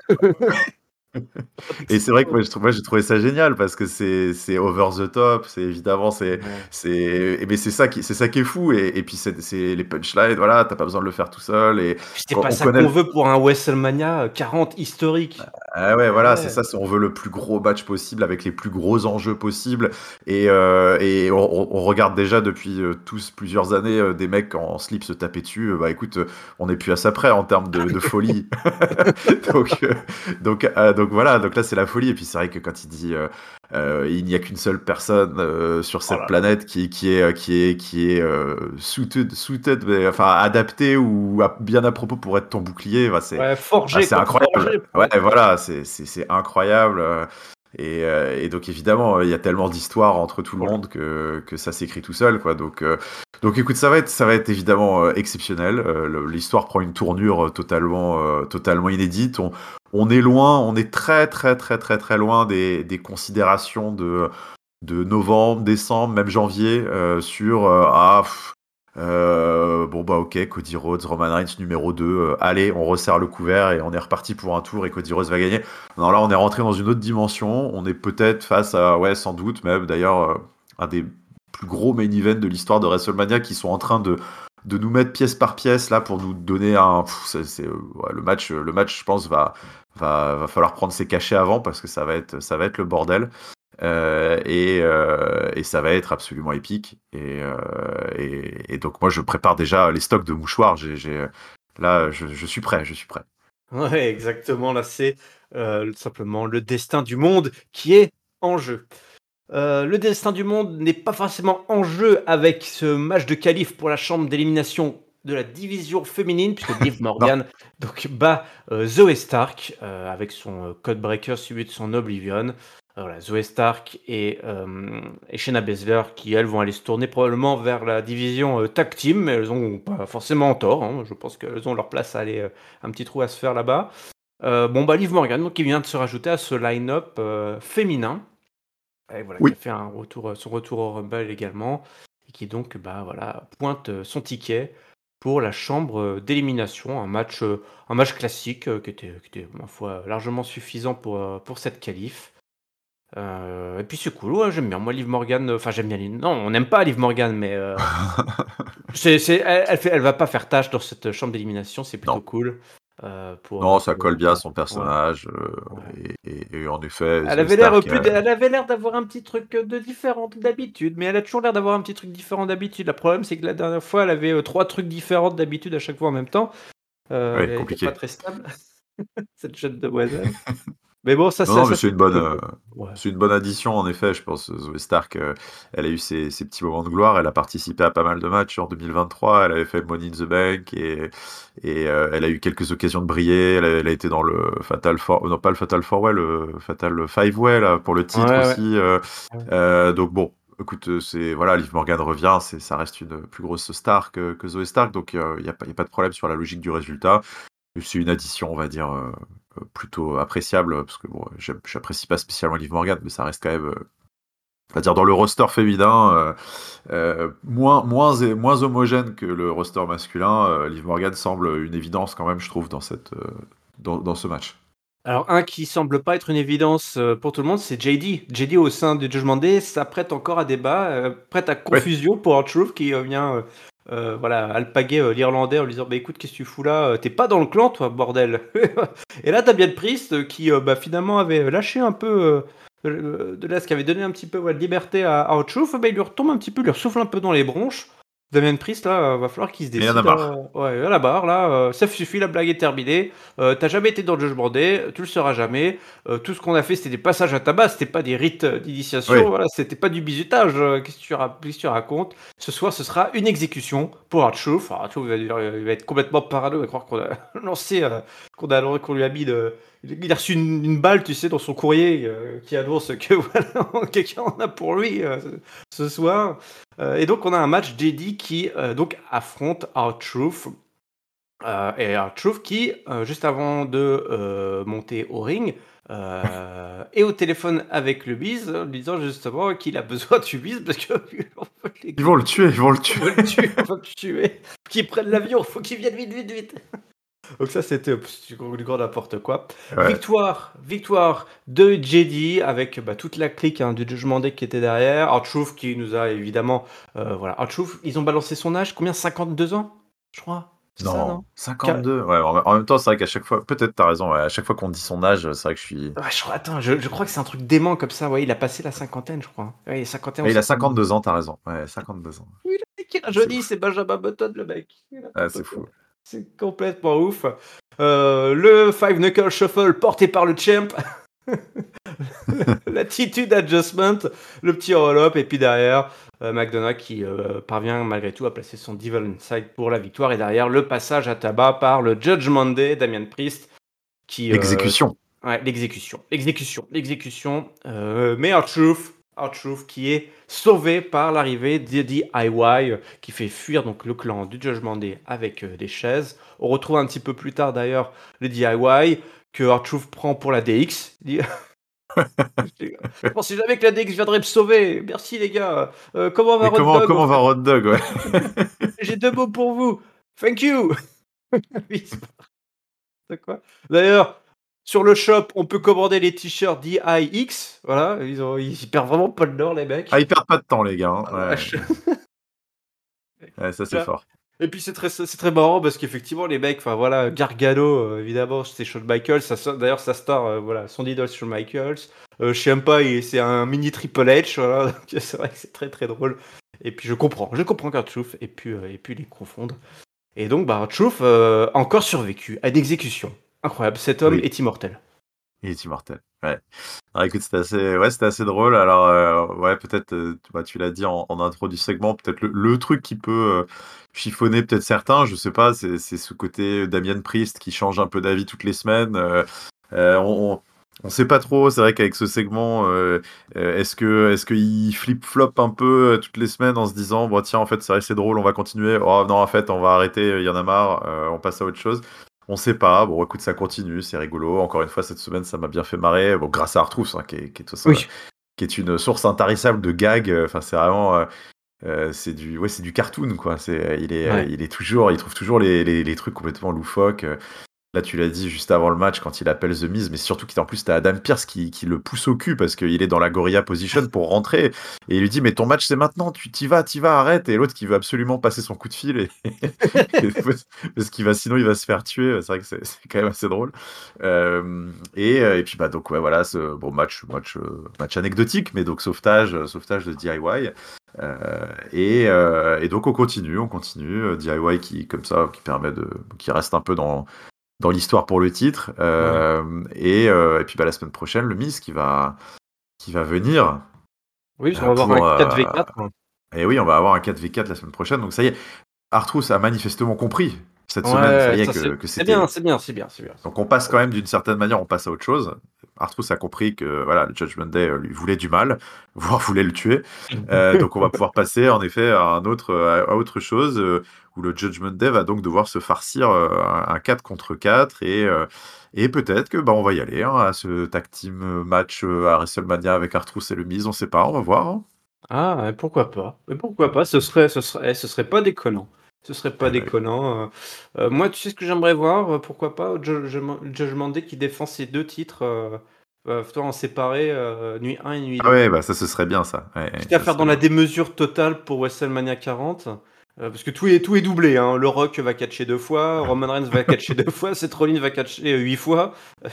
Et c'est vrai que moi, je trouve moi, j'ai trouvé ça génial parce que c'est c'est over the top, c'est évidemment, c'est Ouais. c'est et mais c'est ça qui c'est ça qui est fou et et puis c'est c'est les punchlines, voilà, tu as pas besoin de le faire tout seul et Puis c'est quand pas on ça connaît qu'on le veut pour un WrestleMania, heu, quarante historique. ah ouais, Ah voilà, c'est ouais. ça, c'est on veut le plus gros match possible avec les plus gros enjeux possibles et heu et on on on regarde déjà depuis, heu, tous plusieurs années, heu, des mecs en slip se taper dessus, heu, bah, écoute, heu, on n'est plus à ça près en termes de de folie. Donc heu, donc heu, donc voilà, donc là, c'est la folie et puis c'est vrai que quand il dit, heu heu: «Il n'y a qu'une seule personne, heu, sur Oh cette là là. planète qui qui est, heu, qui est qui est, heu, suited suited mais enfin adapté ou à bien à propos pour être ton bouclier», bah, c'est Ouais, ah, forgé c'est quoi, incroyable. forgé pour Ouais, être, heu voilà, c'est c'est c'est incroyable, heu et heu et donc évidemment, il y a tellement d'histoires entre tout le voilà. monde que que ça s'écrit tout seul, quoi, donc heu, donc écoute, ça va être ça va être évidemment, heu, exceptionnel, heu, le l'histoire prend une tournure, heu, totalement, heu, totalement inédite. On on est loin, on est très, très, très, très, très loin des des considérations de de novembre, décembre, même janvier, heu, sur, heu, ah, pff, heu, bon, bah, OK, Cody Rhodes, Roman Reigns numéro deux, heu, allez, on resserre le couvert et on est reparti pour un tour et Cody Rhodes va gagner. Non, là, on est rentré dans une autre dimension. On est peut-être face à, ouais, sans doute même d'ailleurs, heu, un des plus gros main events de l'histoire de WrestleMania qui sont en train de de nous mettre pièce par pièce là pour nous donner un pff, c'est c'est, heu, ouais, le match, le match je pense va va va falloir prendre ses cachets avant parce que ça va être ça va être le bordel. Heu et heu et ça va être absolument épique et heu et et donc moi je prépare déjà les stocks de mouchoirs. J'ai j'ai, là, je je suis prêt, je suis prêt. Ouais, exactement, là, c'est, heu, simplement le destin du monde qui est en jeu. Heu, le destin du monde n'est pas forcément en jeu avec ce match de qualif pour la chambre d'élimination de la division féminine puisque Liv Non, Morgan donc bat, heu, Zoey Stark, heu, avec son, heu, code breaker suivi de son Oblivion. Heu, voilà, Zoey Stark et hem et Shayna Baszler qui, elles, vont aller se tourner probablement vers la division, heu, tag team, mais elles ont pas forcément tort, hein. Je pense qu'elles ont leur place à aller, heu, un petit trou à se faire là-bas. Heu, bon, bah, Liv Morgan donc qui vient de se rajouter à ce line-up, heu, féminin. Et voilà, qui a oui, fait un retour, heu, son retour au Rumble également et qui donc, bah, voilà, pointe, heu, son ticket pour la chambre, heu, d'élimination. Un match, heu, un match classique, heu, qui était qui était, ma foi, largement suffisant pour, heu, pour cette qualif. Heu et puis c'est cool, ouais, j'aime bien. Moi, Liv Morgan, heu, enfin j'aime bien Liv non, on n'aime pas Liv Morgan, mais, heu, c'est c'est elle elle fait elle va pas faire tâche dans cette chambre d'élimination, c'est plutôt non. cool, heu, pour, Non, heu, ça pour colle bien à voilà. son Ouais, personnage, heu ouais. et et et en effet, Elle Zoey avait l'air, heu, Stark, plus heu d elle avait l'air d'avoir un petit truc, heu, de différent que d'habitude, mais elle a toujours l'air d'avoir un petit truc différent d'habitude. Le problème, c'est que la dernière fois, elle avait, heu, trois trucs différents d'habitude à chaque fois en même temps. Heu, ouais, elle était pas compliqué. très stable, cette jeune demoiselle. Mais bon, ça Non, ça non, mais ça c'est c'est une bonne, plutôt heu, cool. Ouais. c'est une bonne addition en effet, je pense. Zoey Stark, heu, elle a eu ses ses petits moments de gloire. Elle a participé à pas mal de matchs en deux mille vingt-trois. Elle avait fait Money in the Bank et et heu, elle a eu quelques occasions de briller. Elle a elle a été dans le Fatal four non pas le Fatal four Way, le Fatal five Way là, pour le Ouais, titre ouais. aussi, heu Ouais. heu, donc bon, écoute, heu, c'est voilà, Liv Morgan revient, c'est ça reste une plus grosse star que que Zoey Stark, donc il y a pas y a pas de problème sur la logique du résultat. C'est une addition, on va dire, heu heu, plutôt appréciable, parce que bon, j'aime j'apprécie pas spécialement Liv Morgan, mais ça reste quand même, heu, on va dire dans le roster féminin, heu heu, moins moins é moins homogène que le roster masculin, heu, Liv Morgan semble une évidence quand même, je trouve, dans cette, heu, dans dans ce match. Alors un qui semble pas être une évidence, heu, pour tout le monde, c'est J D. J D au sein du Judgment Day, ça prête encore à débat, heu, prête à Ouais, confusion pour R-Truth qui, heu, vient, heu heu, voilà, alpaguer, heu, l'Irlandais en lui disant: «Bah, écoute, qu'est-ce que tu fous là? Heu, tu pas dans le clan toi, bordel!» Et là, tu as Bad Priest, heu, qui, heu, bah, finalement avait lâché un peu, heu heu, de là, ce qui avait donné un petit peu, ouais, de liberté à à R-Truth, bah, il lui retombe un petit peu, il lui ressouffle un peu dans les bronches. Damien Priest, là, heu, va falloir qu'il se Il y en a décide, heu, marre. ouais, il en a marre là, heu, ça suffit, la blague est terminée, heu, tu as jamais été dans le Judgment Day, tu le seras jamais, heu, tout ce qu'on a fait, c'était des passages à tabac, c'était pas des rites, heu, d'initiation, Oui. voilà, c'était pas du bizutage, heu, qu'est-ce que tu ra qu'est-ce que tu racontes? Ce soir, ce sera une exécution pour R-Truth. Alors R-Truth, il va dire, il va être complètement parano, il va croire qu'on a lancé, heu, qu'on a qu'on lui a mis de il a reçu une une balle, tu sais, dans son courrier, heu, qui annonce que voilà, quelqu'un en a pour lui, heu, ce ce soir. Heu, et donc on a un match J D qui, heu, donc affronte R-Truth, heu, et R-Truth qui, heu, juste avant de, heu, monter au ring, heu, est au téléphone avec le Miz, lui disant justement qu'il a besoin du Miz parce qu'on veut Ils vont le tuer, l'exécuter, ils vont le on tuer. veut le tuer, on veut le tuer, qu'il prenne l'avion, faut qu'il vienne vite, vite, vite. Donc ça, c'était pff, du grand du grand n'importe quoi. Ouais. Victoire victoire de J D avec, bah, toute la clique, hein, du Judgment Day qui était derrière. R-Truth qui nous a évidemment, heu, voilà, R-Truth, ils ont balancé son âge, combien? cinquante-deux ans? Je crois, c'est ça, non? Non, Qua cinquante-deux? Ouais, en en même temps, c'est vrai qu'à chaque fois peut-être tu as raison, ouais, à chaque fois qu'on dit son âge, c'est vrai que je suis Ouais, je crois, attends, je je crois que c'est un truc dément comme ça, ouais, il a passé la cinquantaine, je crois. Ouais, cinquante et un ou ouais, il a cinquante-deux. cinquante-deux ans, tu as raison. Ouais, cinquante-deux ans. Oui, le mec, il C'est rajeunit, ouf. c'est Benjamin Button, le mec, c'est Ah, n'importe c'est quoi. fou. C'est complètement ouf. Heu, le Five Knuckle Shuffle porté par le champ. L'attitude adjustment, le petit roll-up, et puis derrière, euh, McDonough qui euh, parvient malgré tout à placer son Devil Inside pour la victoire. Et derrière, le passage à tabac par le Judgment Day, Damian Priest, qui. Euh, L'exécution. ouais, l'exécution, l'exécution, l'exécution. Euh, mais R-Truth, R-Truth qui est sauvé par l'arrivée de D I Y, euh, qui fait fuir donc le clan du Judgment Day avec euh, des chaises. On retrouve un petit peu plus tard d'ailleurs le D I Y que R-Truth prend pour la D X. Je pensais jamais que la D X viendrait me sauver. Merci les gars. Euh, comment va Mais Rod comment Dog au comment va fait? Road Dogg, ouais. J'ai deux mots pour vous. Thank you. Oui, c'est pas quoi. D'ailleurs, sur le shop, on peut commander les t-shirts D I X. Voilà, ils, ont, ils perdent vraiment pas le nord les Ah, mecs. ils perdent pas de temps, les gars, hein. Ah, Ouais. vache. Ouais, ça, c'est Là. fort. Et puis c'est très, c'est très marrant parce qu'effectivement les mecs, enfin voilà, Gargano, euh, évidemment, c'est Shawn Michaels, ça, so- d'ailleurs sa star, euh, voilà, son idole Shawn Michaels. Euh, Ciampa, il- c'est un mini Triple H, voilà, donc c'est vrai que c'est très très drôle. Et puis je comprends, je comprends qu'Artruth ait pu, euh, ait pu les confondre. Et donc bah Artruth euh, a encore survécu à une exécution. Incroyable, cet homme Oui, est immortel. il est immortel. Ouais. Ah, écoute, c'était assez ouais, c'était assez drôle. Alors, heu, ouais, peut-être, heu, tu bah, tu l'as dit en en intro du segment, peut-être le le truc qui peut, heu, chiffonner peut-être certains, je sais pas, c'est c'est ce côté Damian Priest qui change un peu d'avis toutes les semaines, heu heu, on on on sait pas trop. C'est vrai qu'avec ce segment, heu heu, est-ce que est-ce qu'il flip-flop un peu, heu, toutes les semaines en se disant: «Bon tiens, en fait, c'est vrai, c'est drôle, on va continuer. Oh non, en fait, on va arrêter, il y en a marre, heu, on passe à autre chose». On sait pas. Bon, écoute, ça continue, c'est rigolo. Encore une fois, cette semaine, ça m'a bien fait marrer. Bon, grâce à Artrousse, hein, qui est, qui est, de toute façon, euh, Oui. qui est une source intarissable de gags. euh, Enfin, c'est vraiment, euh, euh, c'est du, ouais, c'est du cartoon, quoi. C'est, euh, il est, euh, Ouais. il est toujours, il trouve toujours les, les, les trucs complètement loufoques. euh, Là, tu l'as dit juste avant le match quand il appelle The Miz, mais surtout qu'en plus, t'as Adam Pierce qui, qui le pousse au cul parce qu'il est dans la gorilla position pour rentrer. Et il lui dit: mais ton match, c'est maintenant, tu t'y vas, t'y vas, arrête. Et l'autre qui veut absolument passer son coup de fil et, et parce qu'il va, sinon, il va se faire tuer. C'est vrai que c'est c'est quand même assez drôle. Euh, et, euh, et puis, bah, donc, ouais, voilà, ce bon match, match, euh, match anecdotique, mais donc sauvetage, euh, sauvetage de D I Y. Euh, et, euh, et donc, on continue, on continue. euh, D I Y qui, comme ça, qui permet de, qui reste un peu dans dans l'histoire pour le titre. Ouais. Euh, et, euh, et puis bah, la semaine prochaine, le Miz qui va, qui va venir Oui, parce qu'on euh, va avoir un pour. quatre Euh, v quatre. Hein. et oui, on va avoir un quatre v quatre la semaine prochaine. Donc ça y est, Artrousse a manifestement compris cette semaine, ça Ouais, y est, ça c'est que, que c'est bien, c'était. c'est bien, c'est bien, c'est bien. Donc on passe quand même d'une certaine manière, on passe à autre chose. Artrousse a compris que voilà, le Judgment Day euh, lui voulait du mal, voire voulait le tuer. Euh, donc on va pouvoir passer en effet à un autre, à, à autre chose euh, où le Judgment Day va donc devoir se farcir euh, un, un quatre contre quatre et, euh, et peut-être que bah, on va y aller hein, à ce tag team match euh, à WrestleMania avec Artrousse et le Miz, on sait pas, on va voir. Hein. Ah, ouais, pourquoi pas? Mais pourquoi pas? Ce serait, ce serait, eh, ce serait pas déconnant. Ce serait pas Eh ben, déconnant. euh. Euh, moi, tu sais ce que j'aimerais voir? euh, Pourquoi pas? Ju- Ju- Judgment Day qui défend ses deux titres, euh, euh, toi, en séparé, euh, nuit un et nuit ah deux. ouais, bah ça ce serait bien ça. Ouais, ouais, Quitte à ça faire serait dans la bien. démesure totale pour WrestleMania quarante. Euh, parce que tout est, tout est doublé. Hein. Le Rock va catcher deux fois, Roman Reigns va catcher deux fois, Seth Rollins va catcher euh, huit fois,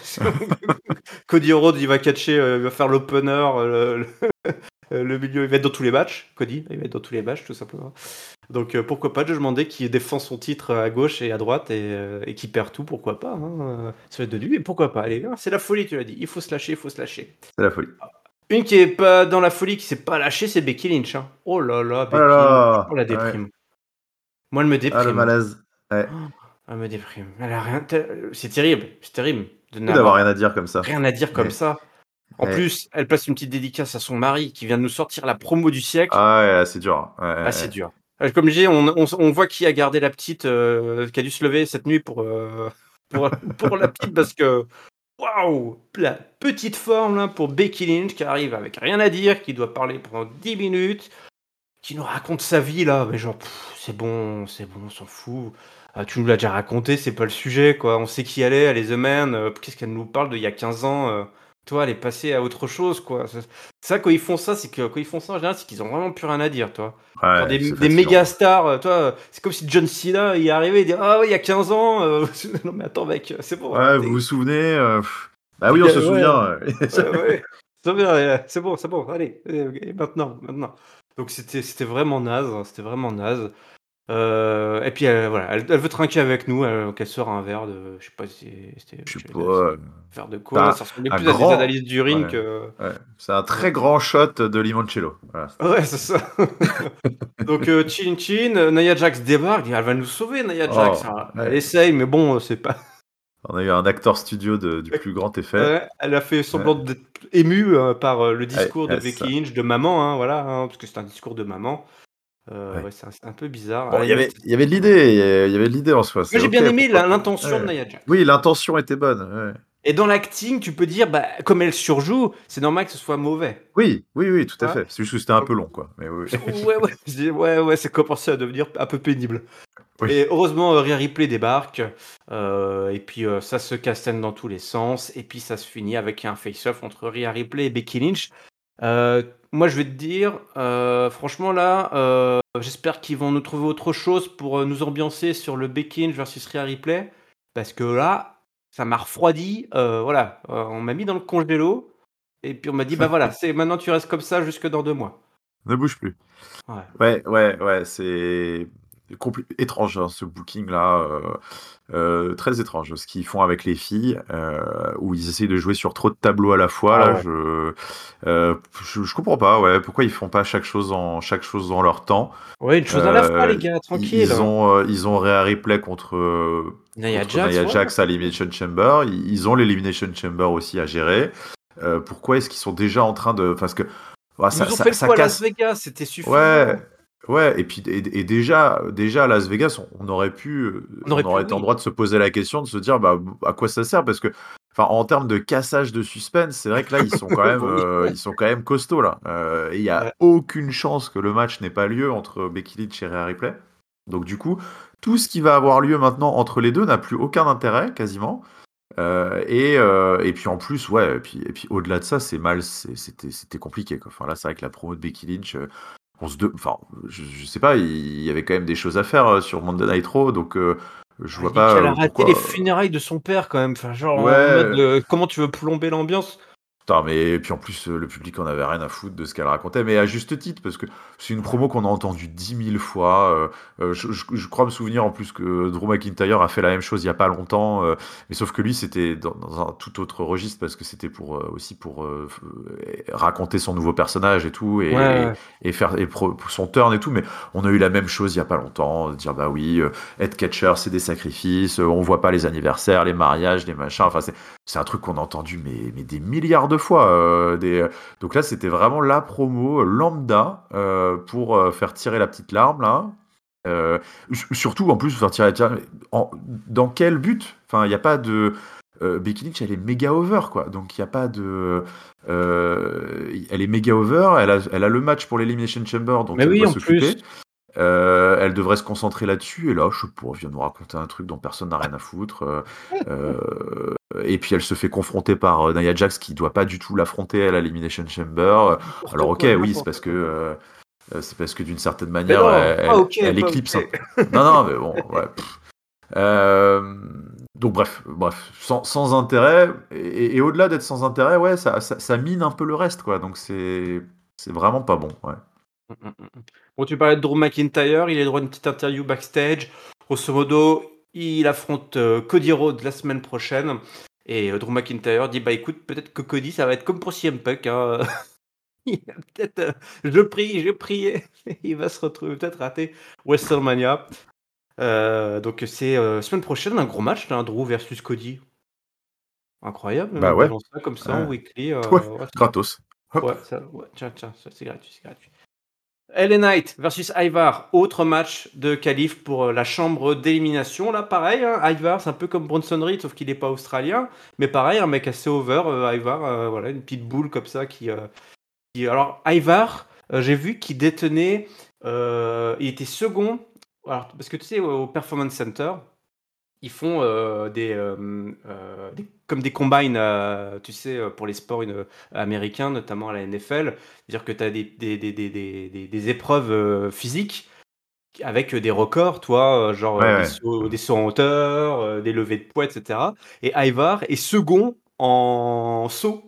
Cody Rhodes il va catcher, euh, il va faire l'opener, euh, le, le, le milieu, il va être dans tous les matchs. Cody, il va être dans tous les matchs tout simplement. Donc euh, pourquoi pas Judgment Day qui défend son titre à gauche et à droite et, euh, et qui perd tout, pourquoi pas. Hein. Ça va être de lui, et pourquoi pas. Allez, c'est la folie, tu l'as dit. Il faut se lâcher, il faut se lâcher. C'est la folie. Une qui est pas dans la folie, qui s'est pas lâchée, c'est Becky Lynch. Hein. Oh là là, Oh là Becky Lynch, là, oh la ouais. déprime. Moi, elle me déprime. Ah, le malaise. Ouais. Oh, elle me déprime. Elle a rien. C'est terrible, c'est terrible de Ou d'avoir rien à dire comme ça. Rien à dire comme ouais. ça. En ouais. plus, elle passe une petite dédicace à son mari qui vient de nous sortir la promo du siècle. Ah ouais, c'est dur. Ouais, ah, c'est dur. Comme je dis, on, on, on voit qui a gardé la petite, euh, qui a dû se lever cette nuit pour, euh, pour, pour la petite, parce que waouh, la petite forme là, pour Becky Lynch qui arrive avec rien à dire, qui doit parler pendant dix minutes, qui nous raconte sa vie là, mais genre pff, c'est bon, c'est bon, on s'en fout. Ah, tu nous l'as déjà raconté, c'est pas le sujet quoi. On sait qui elle est, elle est The Man. Euh, qu'est-ce qu'elle nous parle d'il y a quinze ans euh, Toi, elle est passée à autre chose quoi. C'est ça quand ils font ça, c'est que quand ils font ça en général, c'est qu'ils ont vraiment plus rien à dire, toi. Ouais, Genre des, c'est des fatigant. méga stars, euh, toi, c'est comme si John Cena il est arrivé et dit ah ouais, il y a quinze ans. euh, non mais attends mec, c'est bon. Ouais, hein, vous t'es- vous souvenez euh, pff. Bah oui, on t'es- se ouais, souvient. ouais, ouais. C'est bien, euh, c'est bon, c'est bon, allez, euh, et maintenant, maintenant. Donc c'était, c'était vraiment naze, hein, c'était vraiment naze. Euh, et puis elle, voilà, elle, elle veut trinquer avec nous, elle, qu'elle sort un verre de, je sais pas si c'était, Je sais c'était- pas. euh, verre de C'est quoi, un, ça ressemblait un plus à des grand. analyses d'urine Ouais, que. ouais. C'est un très grand shot de limoncello. Voilà. Ouais, c'est ça. Donc euh, Chin Chin, euh, Nia Jax débarque, elle va nous sauver, Nia Jax. Oh, hein. Elle ouais. essaye, mais bon, c'est pas. On a eu un acteur studio de- du plus grand effet. Ouais, elle a fait semblant d'être émue euh, par euh, le discours Ouais, de ouais, c'est Becky Lynch, de maman, hein, voilà, hein, parce que c'est un discours de maman. Euh, Ouais. ouais, c'est un, c'est un peu bizarre. Bon, À la il y avait, limite. il y avait de l'idée, il y avait de l'idée en soi. C'est Moi, j'ai ok. bien aimé pourquoi la- pas. l'intention de Ouais. Nia Jax. Oui, l'intention était bonne. ouais. Et dans l'acting, tu peux dire, bah, comme elle surjoue, c'est normal que ce soit mauvais. Oui, oui, oui, tout à Ouais. fait. C'est juste que c'était un peu long, quoi. Mais oui. Ouais, ouais, je dis, ouais, ouais, c'est commencé à devenir un peu pénible. Oui. Et heureusement, euh, Rhea Ripley débarque, euh, et puis euh, ça se castagne dans tous les sens, et puis ça se finit avec un face-off entre Rhea Ripley et Becky Lynch. Euh, moi, je vais te dire, euh, franchement, là, euh, j'espère qu'ils vont nous trouver autre chose pour euh, nous ambiancer sur le Becky Lynch versus Rhea Ripley, parce que là, ça m'a refroidi. euh, voilà, euh, on m'a mis dans le congélo, et puis on m'a dit, bah voilà, c'est maintenant tu restes comme ça jusque dans deux mois. Ne bouge plus. Ouais. Ouais, ouais, ouais, c'est compli- étrange hein, ce booking-là, euh, euh, très étrange. Ce qu'ils font avec les filles, euh, où ils essayent de jouer sur trop de tableaux à la fois. Ah Là, ouais. je, euh, je, je comprends pas. Ouais, pourquoi ils font pas chaque chose en chaque chose dans leur temps. Ouais, une chose à la fois, Euh, les gars, ils, tranquille. ils ont, euh, ils ont Rhea Ripley contre euh, Nia contre Jax, Nia ouais. Jax à Elimination Chamber. Ils, ils ont l'Elimination Chamber aussi à gérer. Euh, pourquoi est-ce qu'ils sont déjà en train de, parce que ouais, Ils ça, nous ont ça, fait le ça coup à casse. Las Vegas, c'était suffisant. Ouais, ouais, et puis et, et déjà, déjà à Las Vegas, on, on aurait pu, euh, On aurait on aurait pu, été en oui. droit de se poser la question, de se dire, bah, à quoi ça sert? Parce que, enfin, en termes de cassage de suspense, c'est vrai que là, ils sont quand même, Oui. euh, ils sont quand même costauds là. Euh, et il y a Ouais. aucune chance que le match n'ait pas lieu entre Becky Lynch et Rhea Ripley. Donc du coup, tout ce qui va avoir lieu maintenant entre les deux n'a plus aucun intérêt, quasiment. Euh, et, euh, et puis en plus, ouais, et puis, et puis au-delà de ça, c'est mal, c'est- c'était, c'était compliqué, quoi. Enfin là, c'est vrai que la promo de Becky Lynch, euh, on se de... enfin, je, je sais pas, il y avait quand même des choses à faire euh, sur Monday Night Raw, donc euh, je Ah, vois il dit pas qu'elle a euh, raté les pourquoi. funérailles de son père quand même. Enfin, genre en mode Ouais, euh, comment tu veux plomber l'ambiance? putain, mais et puis en plus, euh, le public en avait rien à foutre de ce qu'elle racontait, mais à juste titre, parce que c'est une promo qu'on a entendue dix mille fois. euh, euh, je, je- je crois me souvenir en plus que Drew McIntyre a fait la même chose il y a pas longtemps, euh, mais sauf que lui, c'était dans, dans un tout autre registre, parce que c'était pour euh, aussi pour euh, f- euh, raconter son nouveau personnage et tout, et, Ouais, et, et faire et pro- son turn et tout, mais on a eu la même chose il y a pas longtemps, de dire bah oui, euh, être catcher, c'est des sacrifices, euh, on voit pas les anniversaires, les mariages, les machins, enfin c'est c'est un truc qu'on a entendu mais, mais des milliards de fois. euh, des... Donc là, c'était vraiment la promo lambda euh, pour euh, faire tirer la petite larme, là. Euh, s- surtout, en plus, faire tirer la larme. En... Dans quel but? Enfin, il n'y a pas de... Euh, Becky Lynch, elle est méga over, quoi. Donc, il n'y a pas de... euh, Elle est méga over, elle a, elle a le match pour l'Elimination Chamber dont mais elle oui, doit en plus. s'occuper. Euh, elle devrait se concentrer là-dessus, et là, je sais pas, elle vient nous raconter un truc dont personne n'a rien à foutre. euh, euh, et puis elle se fait confronter par euh, Nia Jax qui doit pas du tout l'affronter à l'Elimination Chamber. Euh, N'importe Alors ok, quoi, oui, c'est n'importe parce que quoi. euh, Euh, c'est parce que d'une certaine Mais manière, non, elle, pas elle, ok, elle pas éclipse un ok. peu. Non, non, mais bon, ouais. pff. Euh, donc bref, bref, sans, sans intérêt, et, et au-delà d'être sans intérêt, ouais, ça, ça, ça mine un peu le reste, quoi. Donc c'est, c'est vraiment pas bon, ouais. Mm, mm, mm. Bon, tu parlais de Drew McIntyre, il a droit à une petite interview backstage. Grosso modo, il affronte euh, Cody Rhodes la semaine prochaine. Et euh, Drew McIntyre dit, bah écoute, peut-être que Cody, ça va être comme pour C M Punk. Hein. Il a peut-être, euh, je prie, je priais, il va se retrouver peut-être rater WrestleMania. Euh, donc c'est euh, semaine prochaine, un gros match, là, Drew versus Cody. Incroyable, hein, Bah il ouais, balance ça comme ça en ouais, weekly. ouais, Euh, ouais, gratos. Hop. ouais, ça, ouais, tiens, tiens, ça, c'est gratuit, c'est gratuit. L A Knight versus Ivar, autre match de qualif pour euh, la chambre d'élimination. Là, pareil, hein, Ivar, c'est un peu comme Bronson Reed, sauf qu'il n'est pas australien. Mais pareil, un mec assez over, euh, Ivar, euh, voilà, une petite boule comme ça qui. euh, qui- Alors, Ivar, euh, j'ai vu qu'il détenait. Euh, il était second. Alors, parce que tu sais, au au Performance Center, ils font euh, des, euh, euh, des- comme des combines, euh, tu sais, euh, pour les sports une- américains, notamment à la N F L. C'est-à-dire que tu as des, des, des, des, des, des- des épreuves euh, physiques avec euh, des records, toi, euh, genre Ouais, euh, des ouais. sauts, des sauts en hauteur, euh, des levées de poids, et cetera. Et Ivar est second en saut,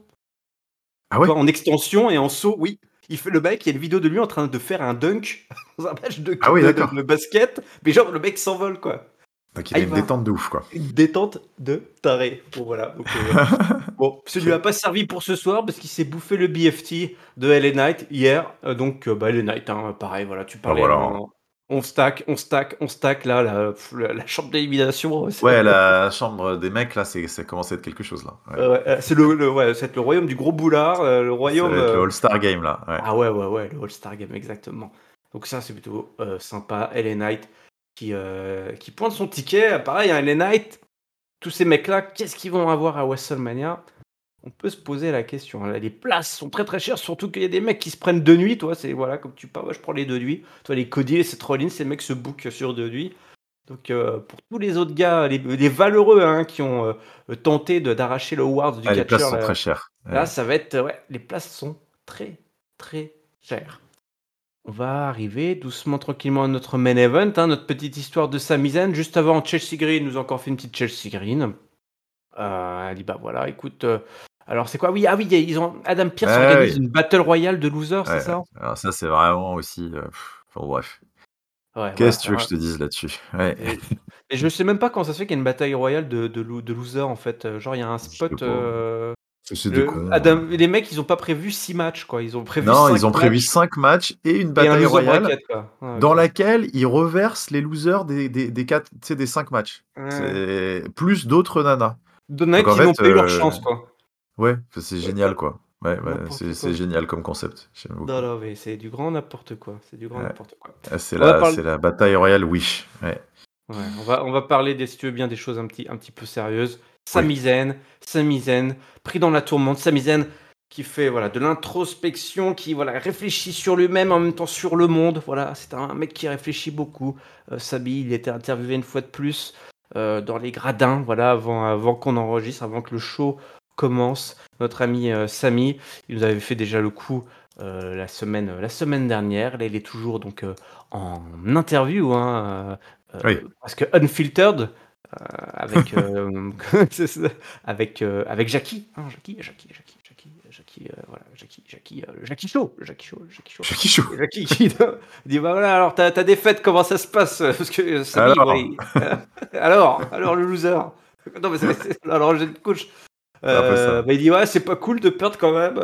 Ah toi, ouais? en extension et en saut, oui. Il fait le mec, il y a une vidéo de lui en train de faire un dunk dans un match de, Ah oui, de, de, d'accord. de basket, mais genre le mec s'envole, quoi. Donc il a une Ivar. détente de ouf, quoi. Une détente de taré. Bon, voilà. Donc, euh, bon, ça lui a pas servi pour ce soir parce qu'il s'est bouffé le B F T de L A Knight hier. Euh, donc, euh, bah, L A Knight, hein, pareil, voilà, tu Bah parlais. voilà. Hein. Hein, on stack, on stack, on stack là, la, pff, la, la chambre d'élimination. Ouais, C'est la chambre des mecs, là, c'est, ça commence à être quelque chose, là. Ouais. euh, ouais, euh, c'est le, le, ouais, c'est le royaume du gros boulard, euh, le Ça va royaume. être le euh, All-Star Game, là. Ouais. Ah ouais, ouais, ouais, le All-Star Game, exactement. Donc, ça, c'est plutôt euh, sympa. L A Knight qui, euh, qui pointe son ticket. Pareil, hein, L A Knight, tous ces mecs-là, qu'est-ce qu'ils vont avoir à WrestleMania? On peut se poser la question. Là, les places sont très très chères, surtout qu'il y a des mecs qui se prennent deux nuits. Toi, c'est voilà, comme tu parles, ouais, je prends les deux nuits. Toi, les Cody et Seth Rollins, ces mecs se bookent sur deux nuits. Donc, euh, pour tous les autres gars, les, les valeureux hein, qui ont euh, tenté de- d'arracher le award du Ah, les places catcheur, sont là, très chères. là, Ouais. ça va être. Ouais, les places sont très très chères. On va arriver doucement, tranquillement à notre main event, hein, notre petite histoire de Sami Zayn. Juste avant, Chelsea Green nous a encore fait une petite Chelsea Green. Euh, elle dit bah voilà, écoute. euh, alors c'est quoi? Oui, ah oui, ils ont Adam Pearce Ouais, organise ouais. une battle royale de losers, c'est Ouais, ouais. ça? Alors ça, c'est vraiment aussi... euh, pff, enfin, bref. Ouais, Qu'est-ce voilà. que tu veux que je Alors, te dise là-dessus? Ouais. et, et je sais même pas comment ça se fait qu'il y a une bataille royale de, de, lo- de losers en fait. Euh, Genre il y a un Je sais spot. pas. euh, Ça, c'est des le, cons. Adam, euh. les mecs, ils ont pas prévu six matchs quoi. Ils ont prévu Non, cinq ils ont prévu matchs cinq matchs et une et un bataille loser royale bracket quoi. Ouais, dans ok. laquelle ils reversent les losers des, des, des, quatre, tu sais, des cinq matchs. Ouais. C'est plus d'autres nanas. Donc Donald, en ils n'ont fait, pas eu leur euh, chance quoi. ouais, c'est Ouais, génial bah, quoi. Ouais, ouais, c'est n'importe c'est quoi. génial comme concept. J'aime Non, beaucoup. non, mais c'est du grand n'importe quoi. C'est du grand Ouais. n'importe quoi. Ah, C'est On va la, parler. c'est la bataille royale Wish. Ouais. Ouais, on va, on va parler des, si tu veux bien, des choses un petit, un petit peu sérieuses. Oui. Sami Zayn, Sami Zayn, pris dans la tourmente. Sami Zayn qui fait voilà, de l'introspection, qui voilà, réfléchit sur lui-même, en même temps sur le monde. Voilà, c'est un mec qui réfléchit beaucoup. Euh, Sami, il était interviewé une fois de plus euh, dans les gradins, voilà, avant, avant qu'on enregistre, avant que le show commence. Notre ami euh, Sami, il nous avait fait déjà le coup euh, la, semaine, la semaine dernière. Là, il est toujours donc euh, en interview, hein, euh, Oui. euh, parce que unfiltered, euh, avec, euh, c'est ça, avec, euh, avec Jackie, hein, Jackie, Jackie, Jackie, Jackie, Jackie, euh, voilà, Jackie, Jackie, euh, Jackie Show, Jackie Show, Jackie Show. Jackie Chou. Et Jackie qui dit bah voilà, alors ta, ta défaite, comment ça se passe? Parce que euh, Samy, Alors, ouais, il- alors, alors le loser. Non mais c'est, c'est- alors j'ai une couche. c'est un peu Euh, ça. bah, il dit ouais, c'est pas cool de perdre quand même.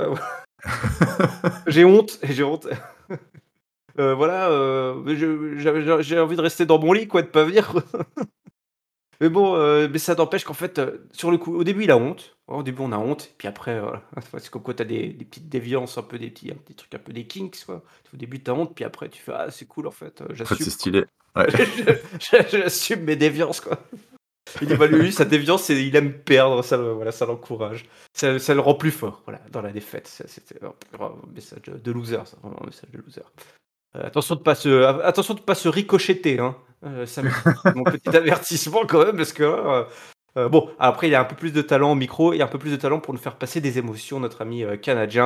J'ai honte, j'ai honte. Euh, voilà, euh, mais je- j'avais- j'ai envie de rester dans mon lit, quoi, de pas venir. Quoi. Mais bon, euh, mais ça n'empêche qu'en fait, euh, sur le coup, au début, il a honte. Au début, on a honte. Puis après, euh, c'est comme quoi t'as des, des petites déviances, un peu des petits, un petit trucs, un peu des kinks, quoi. Au début, t'as honte, puis après, tu fais ah, c'est cool, en fait, euh, En fait, c'est j'assume. Quoi. stylé. Ouais. J'assume mes déviances, quoi. Il dit, bah, lui, sa déviance, c'est il aime perdre, ça, le- voilà, ça l'encourage. Ça, ça le rend plus fort, voilà, dans la défaite. Ça, C'était un message de loser, ça, vraiment un message de loser. Euh, attention de pas se, a- attention de pas se ricochetter, hein, euh, Samy. C'est mon petit avertissement quand même, parce que euh, euh, bon, après il a un peu plus de talent au micro et un peu plus de talent pour nous faire passer des émotions, notre ami euh, canadien.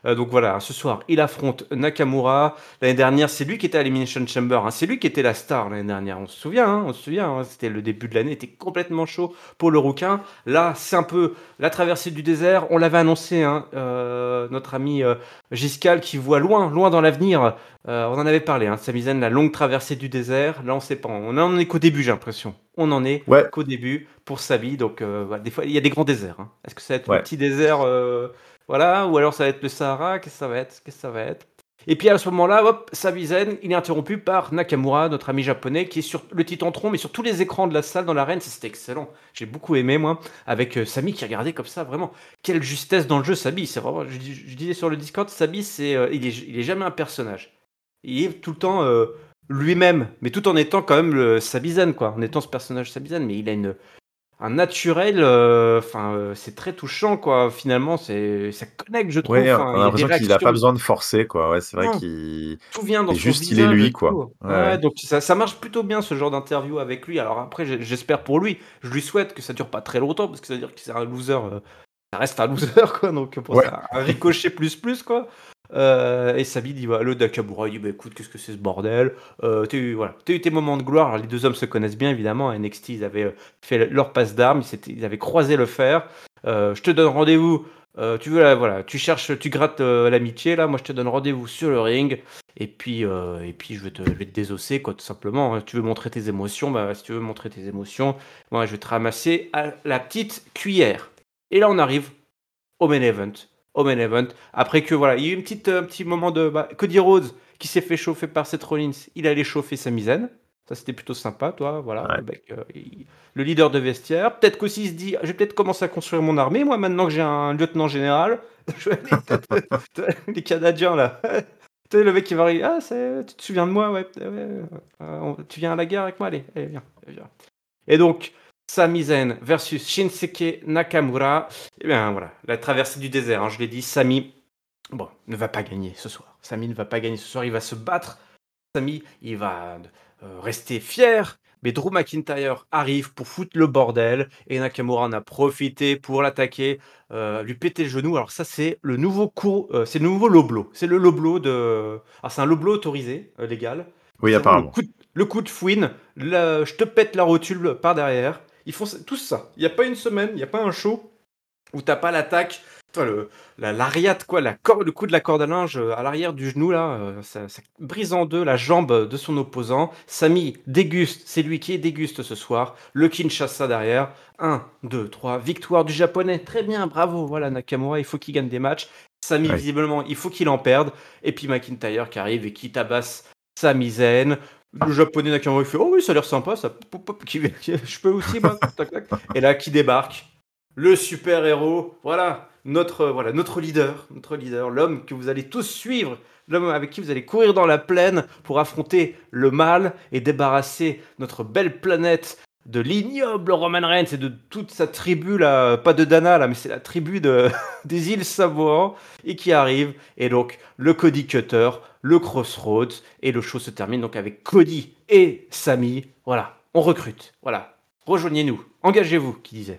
Euh, donc voilà, ce soir, il affronte Nakamura. L'année dernière, c'est lui qui était à l'Elimination Chamber, hein. C'est lui qui était la star l'année dernière. On se souvient, hein, on se souvient. Hein. C'était le début de l'année, il était complètement chaud pour le rouquin. Là, c'est un peu la traversée du désert. On l'avait annoncé, hein, euh, notre ami euh, Giscal qui voit loin, loin dans l'avenir. Euh, on en avait parlé, hein, Sami Zayn, la longue traversée du désert. Là, on sait pas. On en est qu'au début, j'ai l'impression. On en est Ouais, qu'au début pour Sami. Donc, euh, voilà, des fois, il y a des grands déserts. Hein. Est-ce que ça va être le ouais. petit désert, euh, voilà, ou alors ça va être le Sahara? Qu'est-ce que ça va être? Qu'est-ce que ça va être? Et puis à ce moment-là, hop, Sami Zayn, il est interrompu par Nakamura, notre ami japonais, qui est sur le Titantron, mais sur tous les écrans de la salle dans l'arène. Ça, c'était excellent. J'ai beaucoup aimé, moi, avec euh, Sami qui regardait comme ça, vraiment. Quelle justesse dans le jeu, Sami. C'est vraiment, je, dis- je disais sur le Discord, Sami, c'est, euh, il, est, il est jamais un personnage. Il est tout le temps euh, lui-même, mais tout en étant quand même le Sami Zayn, quoi. En étant ce personnage Sami Zayn, mais il a une, un naturel, euh, enfin, euh, c'est très touchant, quoi. Finalement, c'est, ça connecte, je trouve. Ouais, on Enfin, a il y a des l'impression qu'il a pas réactions. besoin de forcer, quoi. Ouais, c'est vrai Non, qu'il tout vient dans c'est son juste il est visage et lui, quoi. tout. Ouais, Ouais, ouais. donc ça, ça marche plutôt bien ce genre d'interview avec lui. Alors après, j'ai- j'espère pour lui. Je lui souhaite que ça dure pas très longtemps parce que ça veut dire que c'est un loser. euh, ça reste un loser, quoi. Donc pour Ouais. ça, un ricochet plus plus, quoi. Euh, et Sabi dit, bah, le Nakamura, il dit, bah, écoute, qu'est-ce que c'est ce bordel? Euh, t'as eu, voilà, t'as eu tes moments de gloire. Alors, les deux hommes se connaissent bien, évidemment. À N X T, ils avaient euh, fait leur passe d'armes, ils, s'étaient- ils avaient croisé le fer. Euh, je te donne rendez-vous. Euh, tu veux, la- voilà, tu cherches, tu grattes euh, l'amitié, là. Moi, je te donne rendez-vous sur le ring. Et puis, euh, et puis je vais te, je vais te désosser, quoi, tout simplement. Tu veux montrer tes émotions, bah, si tu veux montrer tes émotions, moi, je vais te ramasser à la petite cuillère. Et là, on arrive au main event. Au main event. Après que, voilà, il y a eu une petite, un petit moment de. Bah, Cody Rhodes, qui s'est fait chauffer par Seth Rollins, il allait chauffer Sami Zayn. Ça, c'était plutôt sympa, toi. Voilà, Ouais. le mec, euh, il- le leader de vestiaire. Peut-être qu'aussi il se dit, je vais peut-être commencer à construire mon armée, moi, maintenant que j'ai un lieutenant général. Je vais aller peut-être. Les Canadiens, là. Tu sais, le mec qui va arriver. Ah, c'est- tu te souviens de moi, ouais. ouais, euh, on- tu viens à la guerre avec moi, allez, allez, viens. viens. Et donc, Sami Zayn versus Shinsuke Nakamura. Eh bien, voilà, la traversée du désert, hein, je l'ai dit, Sami, bon, ne va pas gagner ce soir. Sami ne va pas gagner ce soir, il va se battre. Sami, il va euh, rester fier. Mais Drew McIntyre arrive pour foutre le bordel et Nakamura en a profité pour l'attaquer, euh, lui péter le genou. Alors ça, c'est le nouveau coup, euh, c'est le nouveau low blow. C'est le low blow de... Alors c'est un low blow autorisé, euh, légal. Oui, C'est vraiment le apparemment. coup de, le coup de fouine. Le- je te pète la rotule par derrière. Ils font ça- tous ça. Il n'y a pas une semaine, il n'y a pas un show où t'as pas l'attaque, toi, le, la, l'ariate, quoi, la corde, le coup de la corde à linge euh, à l'arrière du genou, là, euh, ça, ça brise en deux la jambe de son opposant. Sami déguste, c'est lui qui déguste ce soir. Le Kinshasa derrière. un, deux, trois, victoire du japonais. Très bien, bravo. Voilà, Nakamura, il faut qu'il gagne des matchs. Sami, Ouais. visiblement, il faut qu'il en perde. Et puis McIntyre qui arrive et qui tabasse Sami Zayn. Le japonais Nakamura, il fait, oh oui, ça a l'air sympa, ça. Pop, pop, qui- Je peux aussi, moi. Tac, tac. Et là, qui débarque? Le super-héros, voilà, notre, voilà, notre leader, notre leader, l'homme que vous allez tous suivre, l'homme avec qui vous allez courir dans la plaine pour affronter le mal et débarrasser notre belle planète de l'ignoble Roman Reigns et de toute sa tribu, là, pas de Dana, là, mais c'est la tribu de, des îles Savoie, et qui arrive, et donc le Cody Cutter, le Crossroads, et le show se termine donc avec Cody et Sami, voilà, on recrute, voilà, rejoignez-nous, engagez-vous, qui disait.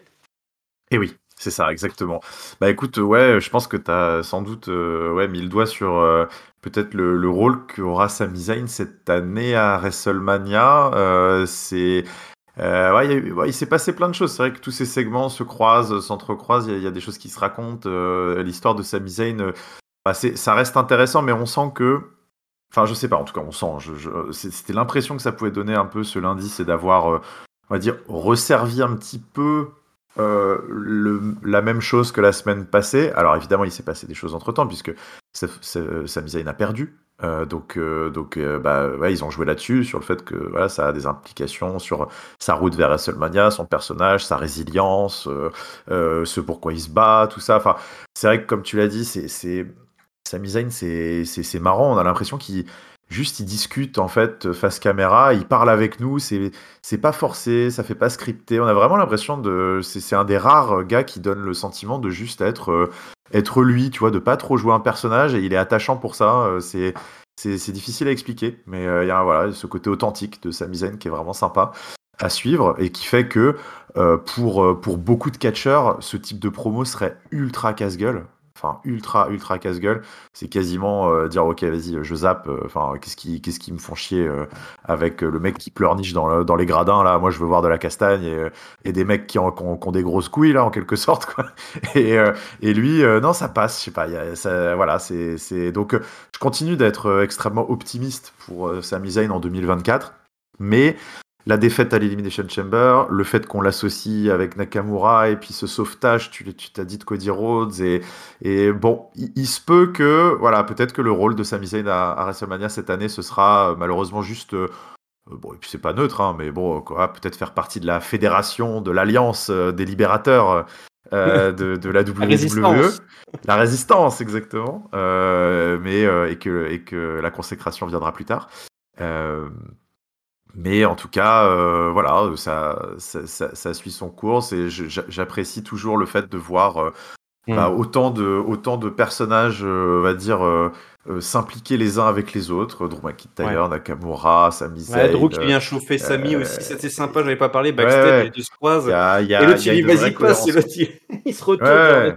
Et oui, c'est ça, exactement. Bah écoute, ouais, je pense que tu as sans doute euh, ouais, mis le doigt sur euh, peut-être le, le rôle qu'aura Sami Zayn cette année à WrestleMania. Euh, c'est, euh, ouais, il y a eu- ouais, il s'est passé plein de choses. C'est vrai que tous ces segments se croisent, s'entrecroisent. Il y, a- il y a des choses qui se racontent. Euh, l'histoire de Sami Zayn, euh, bah, c'est- ça reste intéressant, mais on sent que. Enfin, je sais pas, en tout cas, on sent. Je, je- c'est- c'était l'impression que ça pouvait donner un peu ce lundi, c'est d'avoir, euh, on va dire, resservi un petit peu euh, le- la même chose que la semaine passée. Alors, évidemment, il s'est passé des choses entre-temps, puisque Sa- Sa- Sami Zayn a perdu. Euh, donc, euh, donc euh, bah, ouais, ils ont joué là-dessus, sur le fait que voilà, ça a des implications sur sa route vers WrestleMania, son personnage, sa résilience, euh, euh, ce pourquoi il se bat, tout ça. Enfin, c'est vrai que, comme tu l'as dit, c'est, c'est Sami Zayn, c'est, c'est, c'est marrant. On a l'impression qu'il juste il discute en fait face caméra, il parle avec nous. C'est, c'est pas forcé, ça fait pas scripté. On a vraiment l'impression de, c'est, c'est un des rares gars qui donne le sentiment de juste être, euh, être lui, tu vois, de pas trop jouer un personnage. Et il est attachant pour ça. Euh, c'est, c'est, c'est difficile à expliquer, mais euh, il y a voilà ce côté authentique de Sami Zayn qui est vraiment sympa à suivre et qui fait que euh, pour, euh, pour beaucoup de catcheurs, ce type de promo serait ultra casse-gueule. enfin ultra ultra casse-gueule. C'est quasiment euh, dire ok vas-y je zappe. Enfin euh, qu'est-ce qui qu'est-ce qui me font chier euh, avec euh, le mec qui pleurniche dans le, dans les gradins là. Moi je veux voir de la castagne et, euh, et des mecs qui ont, qui ont, qui ont des grosses couilles là en quelque sorte quoi. Et euh, et lui euh, non ça passe. Je sais pas. Y a, ça, voilà c'est c'est donc euh, je continue d'être euh, extrêmement optimiste pour euh, Sami Zayn en deux mille vingt-quatre, mais la défaite à l'Elimination Chamber, le fait qu'on l'associe avec Nakamura et puis ce sauvetage, tu, tu t'as dit de Cody Rhodes et, et bon, il, il se peut que, voilà, peut-être que le rôle de Sami Zayn à, à WrestleMania cette année, ce sera euh, malheureusement juste, euh, bon, et puis c'est pas neutre, hein, mais bon, quoi, peut-être faire partie de la fédération, de l'alliance euh, des libérateurs euh, de, de la La W W E. résistance. La résistance, exactement, euh, mais euh, et que et que la consécration viendra plus tard. Euh, Mais en tout cas, euh, voilà, ça, ça, ça, ça suit son cours et je- j'a- j'apprécie toujours le fait de voir euh, bah, Mm. autant de autant de personnages, euh, on va dire, euh, euh, s'impliquer les uns avec les autres. Drew Ouais. McIntyre, Nakamura, Sami Ouais, Drew Zayn. qui Euh, vient chauffer Sami aussi, ça c'est sympa, j'avais et- pas parlé, ouais, backstage, les ouais, deux se il y croisent, a, il y et a, l'autre il y il a dit une vas-y vraie passe, et cohérence, quoi. l'autre il, il se Ouais, retourne, genre, ouais.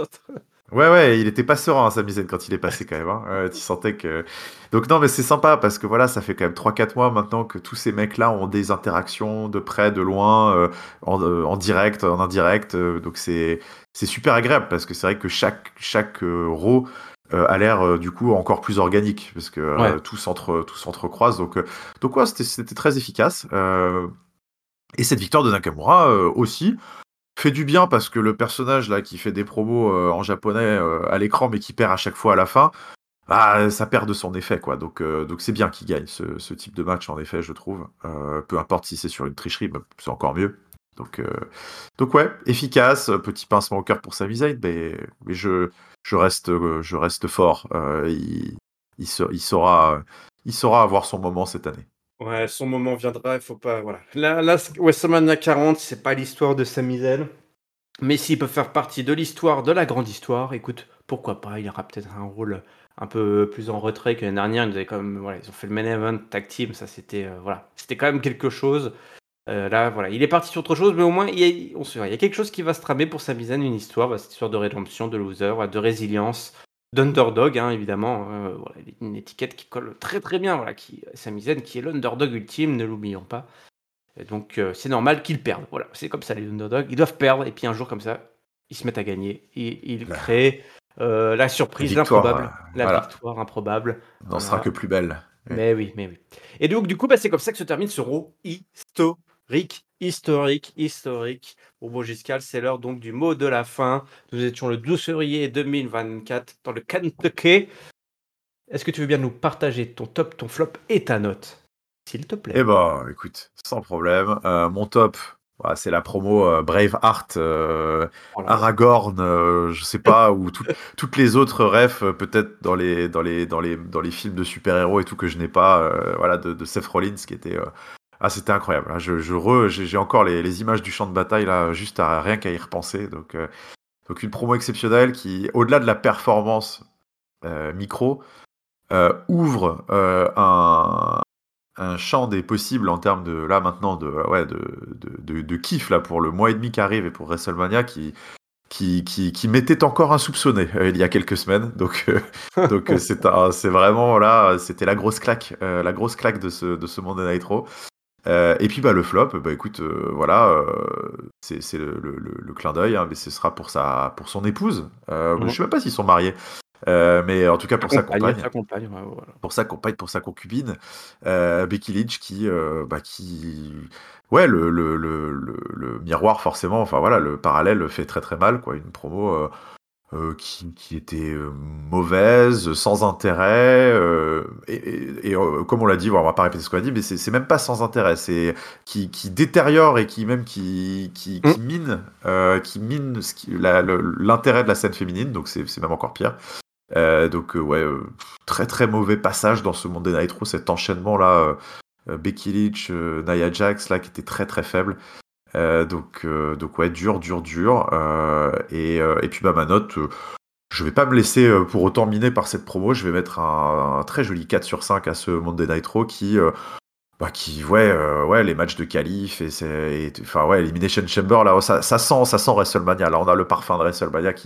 Ouais, ouais, il était pas serein, Sami Zayn, quand il est passé quand même. Hein. Ouais, tu sentais que. Donc, non, mais c'est sympa parce que voilà, ça fait quand même trois quatre mois maintenant que tous ces mecs-là ont des interactions de près, de loin, euh, en, euh, en direct, en indirect. euh, donc, c'est c'est super agréable parce que c'est vrai que chaque, chaque euh, row euh, a l'air euh, du coup encore plus organique parce que ouais. euh, tout s'entre, tout s'entrecroise. Donc, euh, donc ouais, c'était c'était très efficace. Euh, et cette victoire de Nakamura euh, aussi fait du bien parce que le personnage là qui fait des promos euh, en japonais euh, à l'écran mais qui perd à chaque fois à la fin, bah, ça perd de son effet quoi. Donc euh, donc c'est bien qu'il gagne ce, ce type de match en effet je trouve. Euh, peu importe si c'est sur une tricherie, bah, c'est encore mieux. Donc euh, donc ouais efficace, petit pincement au cœur pour Sami Zayn, mais mais je je reste euh, je reste fort. Euh, il il, sa- il saura il saura avoir son moment cette année. Ouais, son moment viendra, il faut pas, voilà. Là, là c- WrestleMania quarante, c'est pas l'histoire de Sami Zayn, mais s'il peut faire partie de l'histoire, de la grande histoire, écoute, pourquoi pas, il aura peut-être un rôle un peu plus en retrait que l'année dernière, ils, avaient quand même, voilà, ils ont fait le main event tag team, ça c'était, euh, voilà, c'était quand même quelque chose. Euh, là, voilà, il est parti sur autre chose, mais au moins, il y a, on se, il y a quelque chose qui va se tramer pour Sami Zayn, une histoire, bah, cette histoire de rédemption, de loser, voilà, de résilience, d'underdog, hein, évidemment. Euh, voilà, une étiquette qui colle très très bien, voilà, qui, Sami Zayn, qui est l'underdog ultime, ne l'oublions pas. Et donc, euh, c'est normal qu'ils perdent. Voilà, c'est comme ça, les underdogs, ils doivent perdre, et puis un jour comme ça, ils se mettent à gagner, et ils La, créent euh, la la surprise, victoire, euh, l'improbable, la voilà, victoire improbable. n'en sera que Voilà. plus belle. Ouais. Mais oui, mais oui. Et donc, du coup, bah, c'est comme ça que se termine ce Raw historique, historique, historique. Bon, bon, Giscal, c'est l'heure donc du mot de la fin. Nous étions le douze février deux mille vingt-quatre dans le Kentucky. Est-ce que tu veux bien nous partager ton top, ton flop et ta note, s'il te plaît? Eh ben, écoute, sans problème. Euh, mon top, bah, c'est la promo euh, Braveheart, euh, Oh là là. Aragorn, euh, je sais pas, ou tout- toutes les autres refs, euh, peut-être dans les, dans, les, dans, les, dans les films de super-héros et tout que je n'ai pas, euh, voilà, de, de Seth Rollins, qui était. euh, Ah, c'était incroyable. Hein. Je, je re- j'ai, j'ai encore les, les images du champ de bataille, là, juste à rien qu'à y repenser. Donc, euh, donc une promo exceptionnelle qui, au-delà de la performance euh, micro, euh, ouvre euh, un un champ des possibles en termes de là maintenant de ouais de, de, de, de kiff là pour le mois et demi qui arrive et pour WrestleMania qui qui qui, qui m'était encore insoupçonné euh, il y a quelques semaines donc euh, donc euh, c'est un- c'est vraiment là c'était la grosse claque euh, la grosse claque de ce de ce Monday Night Raw. Euh, et puis bah le flop bah écoute euh, voilà euh, c'est c'est le, le, le, le clin d'œil hein, mais ce sera pour sa pour son épouse euh, je Mhm. sais même pas s'ils sont mariés euh, mais en tout cas Ta pour sa compagne, compagne ta compagne, ouais, voilà. pour sa compagne, pour sa concubine, euh, Becky Lynch qui, euh, bah, qui, ouais, le, le, le, le, le miroir forcément, enfin voilà, le parallèle fait très très mal, quoi, une promo euh, euh, qui, qui était euh, mauvaise, sans intérêt, euh, et, et, et euh, comme on l'a dit, bon, on va pas répéter ce qu'on a dit, mais c'est, c'est même pas sans intérêt, c'est qui, qui détériore et qui même qui, qui, Mm. qui mine, euh, qui mine ce qui, la, le- l'intérêt de la scène féminine, donc c'est, c'est même encore pire. Euh, donc euh, ouais, euh, très très mauvais passage dans ce Monday Night Raw, cet enchaînement là, euh, Becky Lynch, euh, Nia Jax là qui était très très faible. Euh, donc euh, donc ouais, dur dur dur. Euh, et euh, et puis bah ma note, euh, je vais pas me laisser euh, pour autant miner par cette promo. Je vais mettre un, un très joli quatre sur cinq à ce Monday Night Raw qui euh, bah qui ouais euh, ouais les matchs de qualif et c'est et- enfin ouais Elimination Chamber là ça, ça sent ça sent WrestleMania là on a le parfum de WrestleMania qui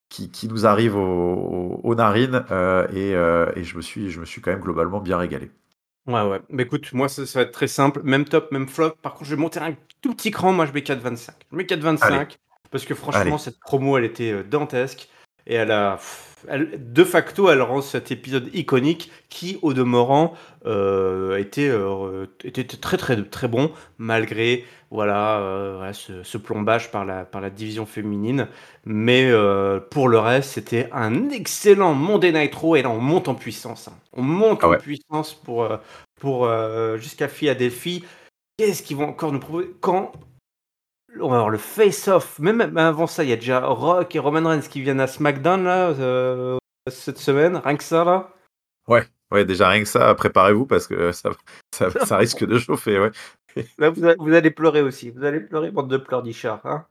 qui, qui nous arrive aux, aux narines euh, et, euh, et je, me suis, je me suis quand même globalement bien régalé. Ouais, ouais. Mais écoute, moi, ça, ça va être très simple. Même top, même flop. Par contre, je vais monter un tout petit cran. Moi, je mets quatre vingt-cinq. Je mets quatre Allez, vingt-cinq parce que franchement, allez. cette promo, elle était euh, dantesque. Et elle a. pff, elle- de facto, elle rend cet épisode iconique qui, au demeurant, euh, était, euh, était très, très, très bon, malgré voilà, euh, voilà, ce, ce plombage par la, par la division féminine. Mais euh, pour le reste, c'était un excellent Monday Nitro. Et là, on monte en puissance, hein. On monte Ah en ouais. puissance pour. euh, pour euh, jusqu'à Philadelphie. Qu'est-ce qu'ils vont encore nous proposer quand on va avoir le face-off? Même, même avant ça, il y a déjà Rock et Roman Reigns qui viennent à SmackDown là euh, cette semaine. Rien que ça là. Ouais, ouais, déjà rien que ça, préparez-vous parce que ça, ça, ça risque de chauffer, ouais. Là, vous, a- vous allez pleurer aussi. Vous allez pleurer, bande de pleurnichards, hein.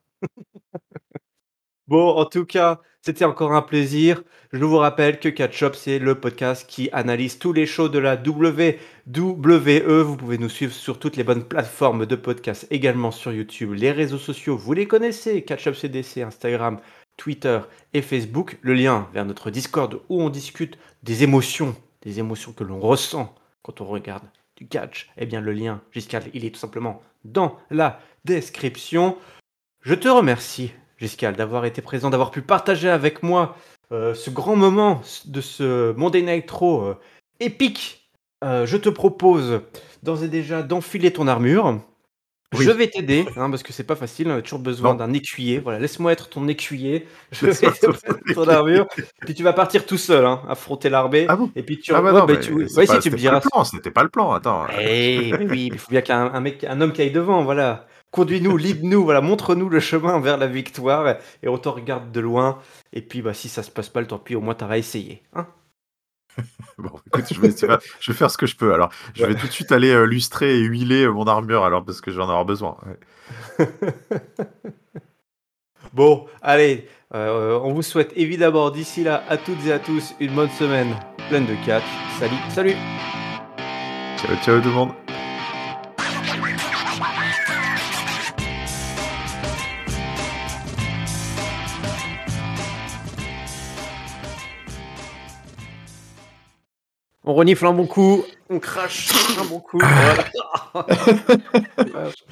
Bon, en tout cas, c'était encore un plaisir. Je vous rappelle que Catch Up, c'est le podcast qui analyse tous les shows de la W W E. Vous pouvez nous suivre sur toutes les bonnes plateformes de podcast, également sur YouTube. Les réseaux sociaux, vous les connaissez, Catch Up C D C, Instagram, Twitter et Facebook. Le lien vers notre Discord où on discute des émotions, des émotions que l'on ressent quand on regarde du catch. Eh bien, le lien, Giscal, il est tout simplement dans la description. Je te remercie, Giscal, d'avoir été présent, d'avoir pu partager avec moi euh, ce grand moment de ce Monday Nitro euh, épique. Euh, je te propose d'ores et déjà d'enfiler ton armure. Je Oui, vais t'aider, hein, parce que c'est pas facile, on a toujours besoin non, d'un écuyer. Voilà, laisse-moi être ton écuyer. Je vais laisse-moi te sauter mettre les ton clés. armure. Puis tu vas partir tout seul, hein, affronter l'armée. Ah bon? Et puis tu. Ah bah Ouais, non, bah tu. mais c'est Ouais, si pas, tu me c'était pas le diras. plan, c'était pas le plan, attends. Eh, mais oui, il faut bien qu'un un mec, un homme qui aille devant, voilà. Conduis-nous, lead-nous, voilà, montre-nous le chemin vers la victoire, et on te regarde de loin. Et puis, bah, si ça se passe pas, tant pis, au moins t'auras essayé, hein. Bon, écoute, je vais, essayer- je vais faire ce que je peux. Alors, je Ouais. vais tout de suite aller euh, lustrer et huiler euh, mon armure, alors, parce que je vais en avoir besoin. Ouais. Bon, allez, euh, on vous souhaite évidemment d'ici là à toutes et à tous une bonne semaine pleine de catch. Salut, salut. Ciao, ciao tout le monde. On renifle un bon coup, on crache un bon coup. Voilà.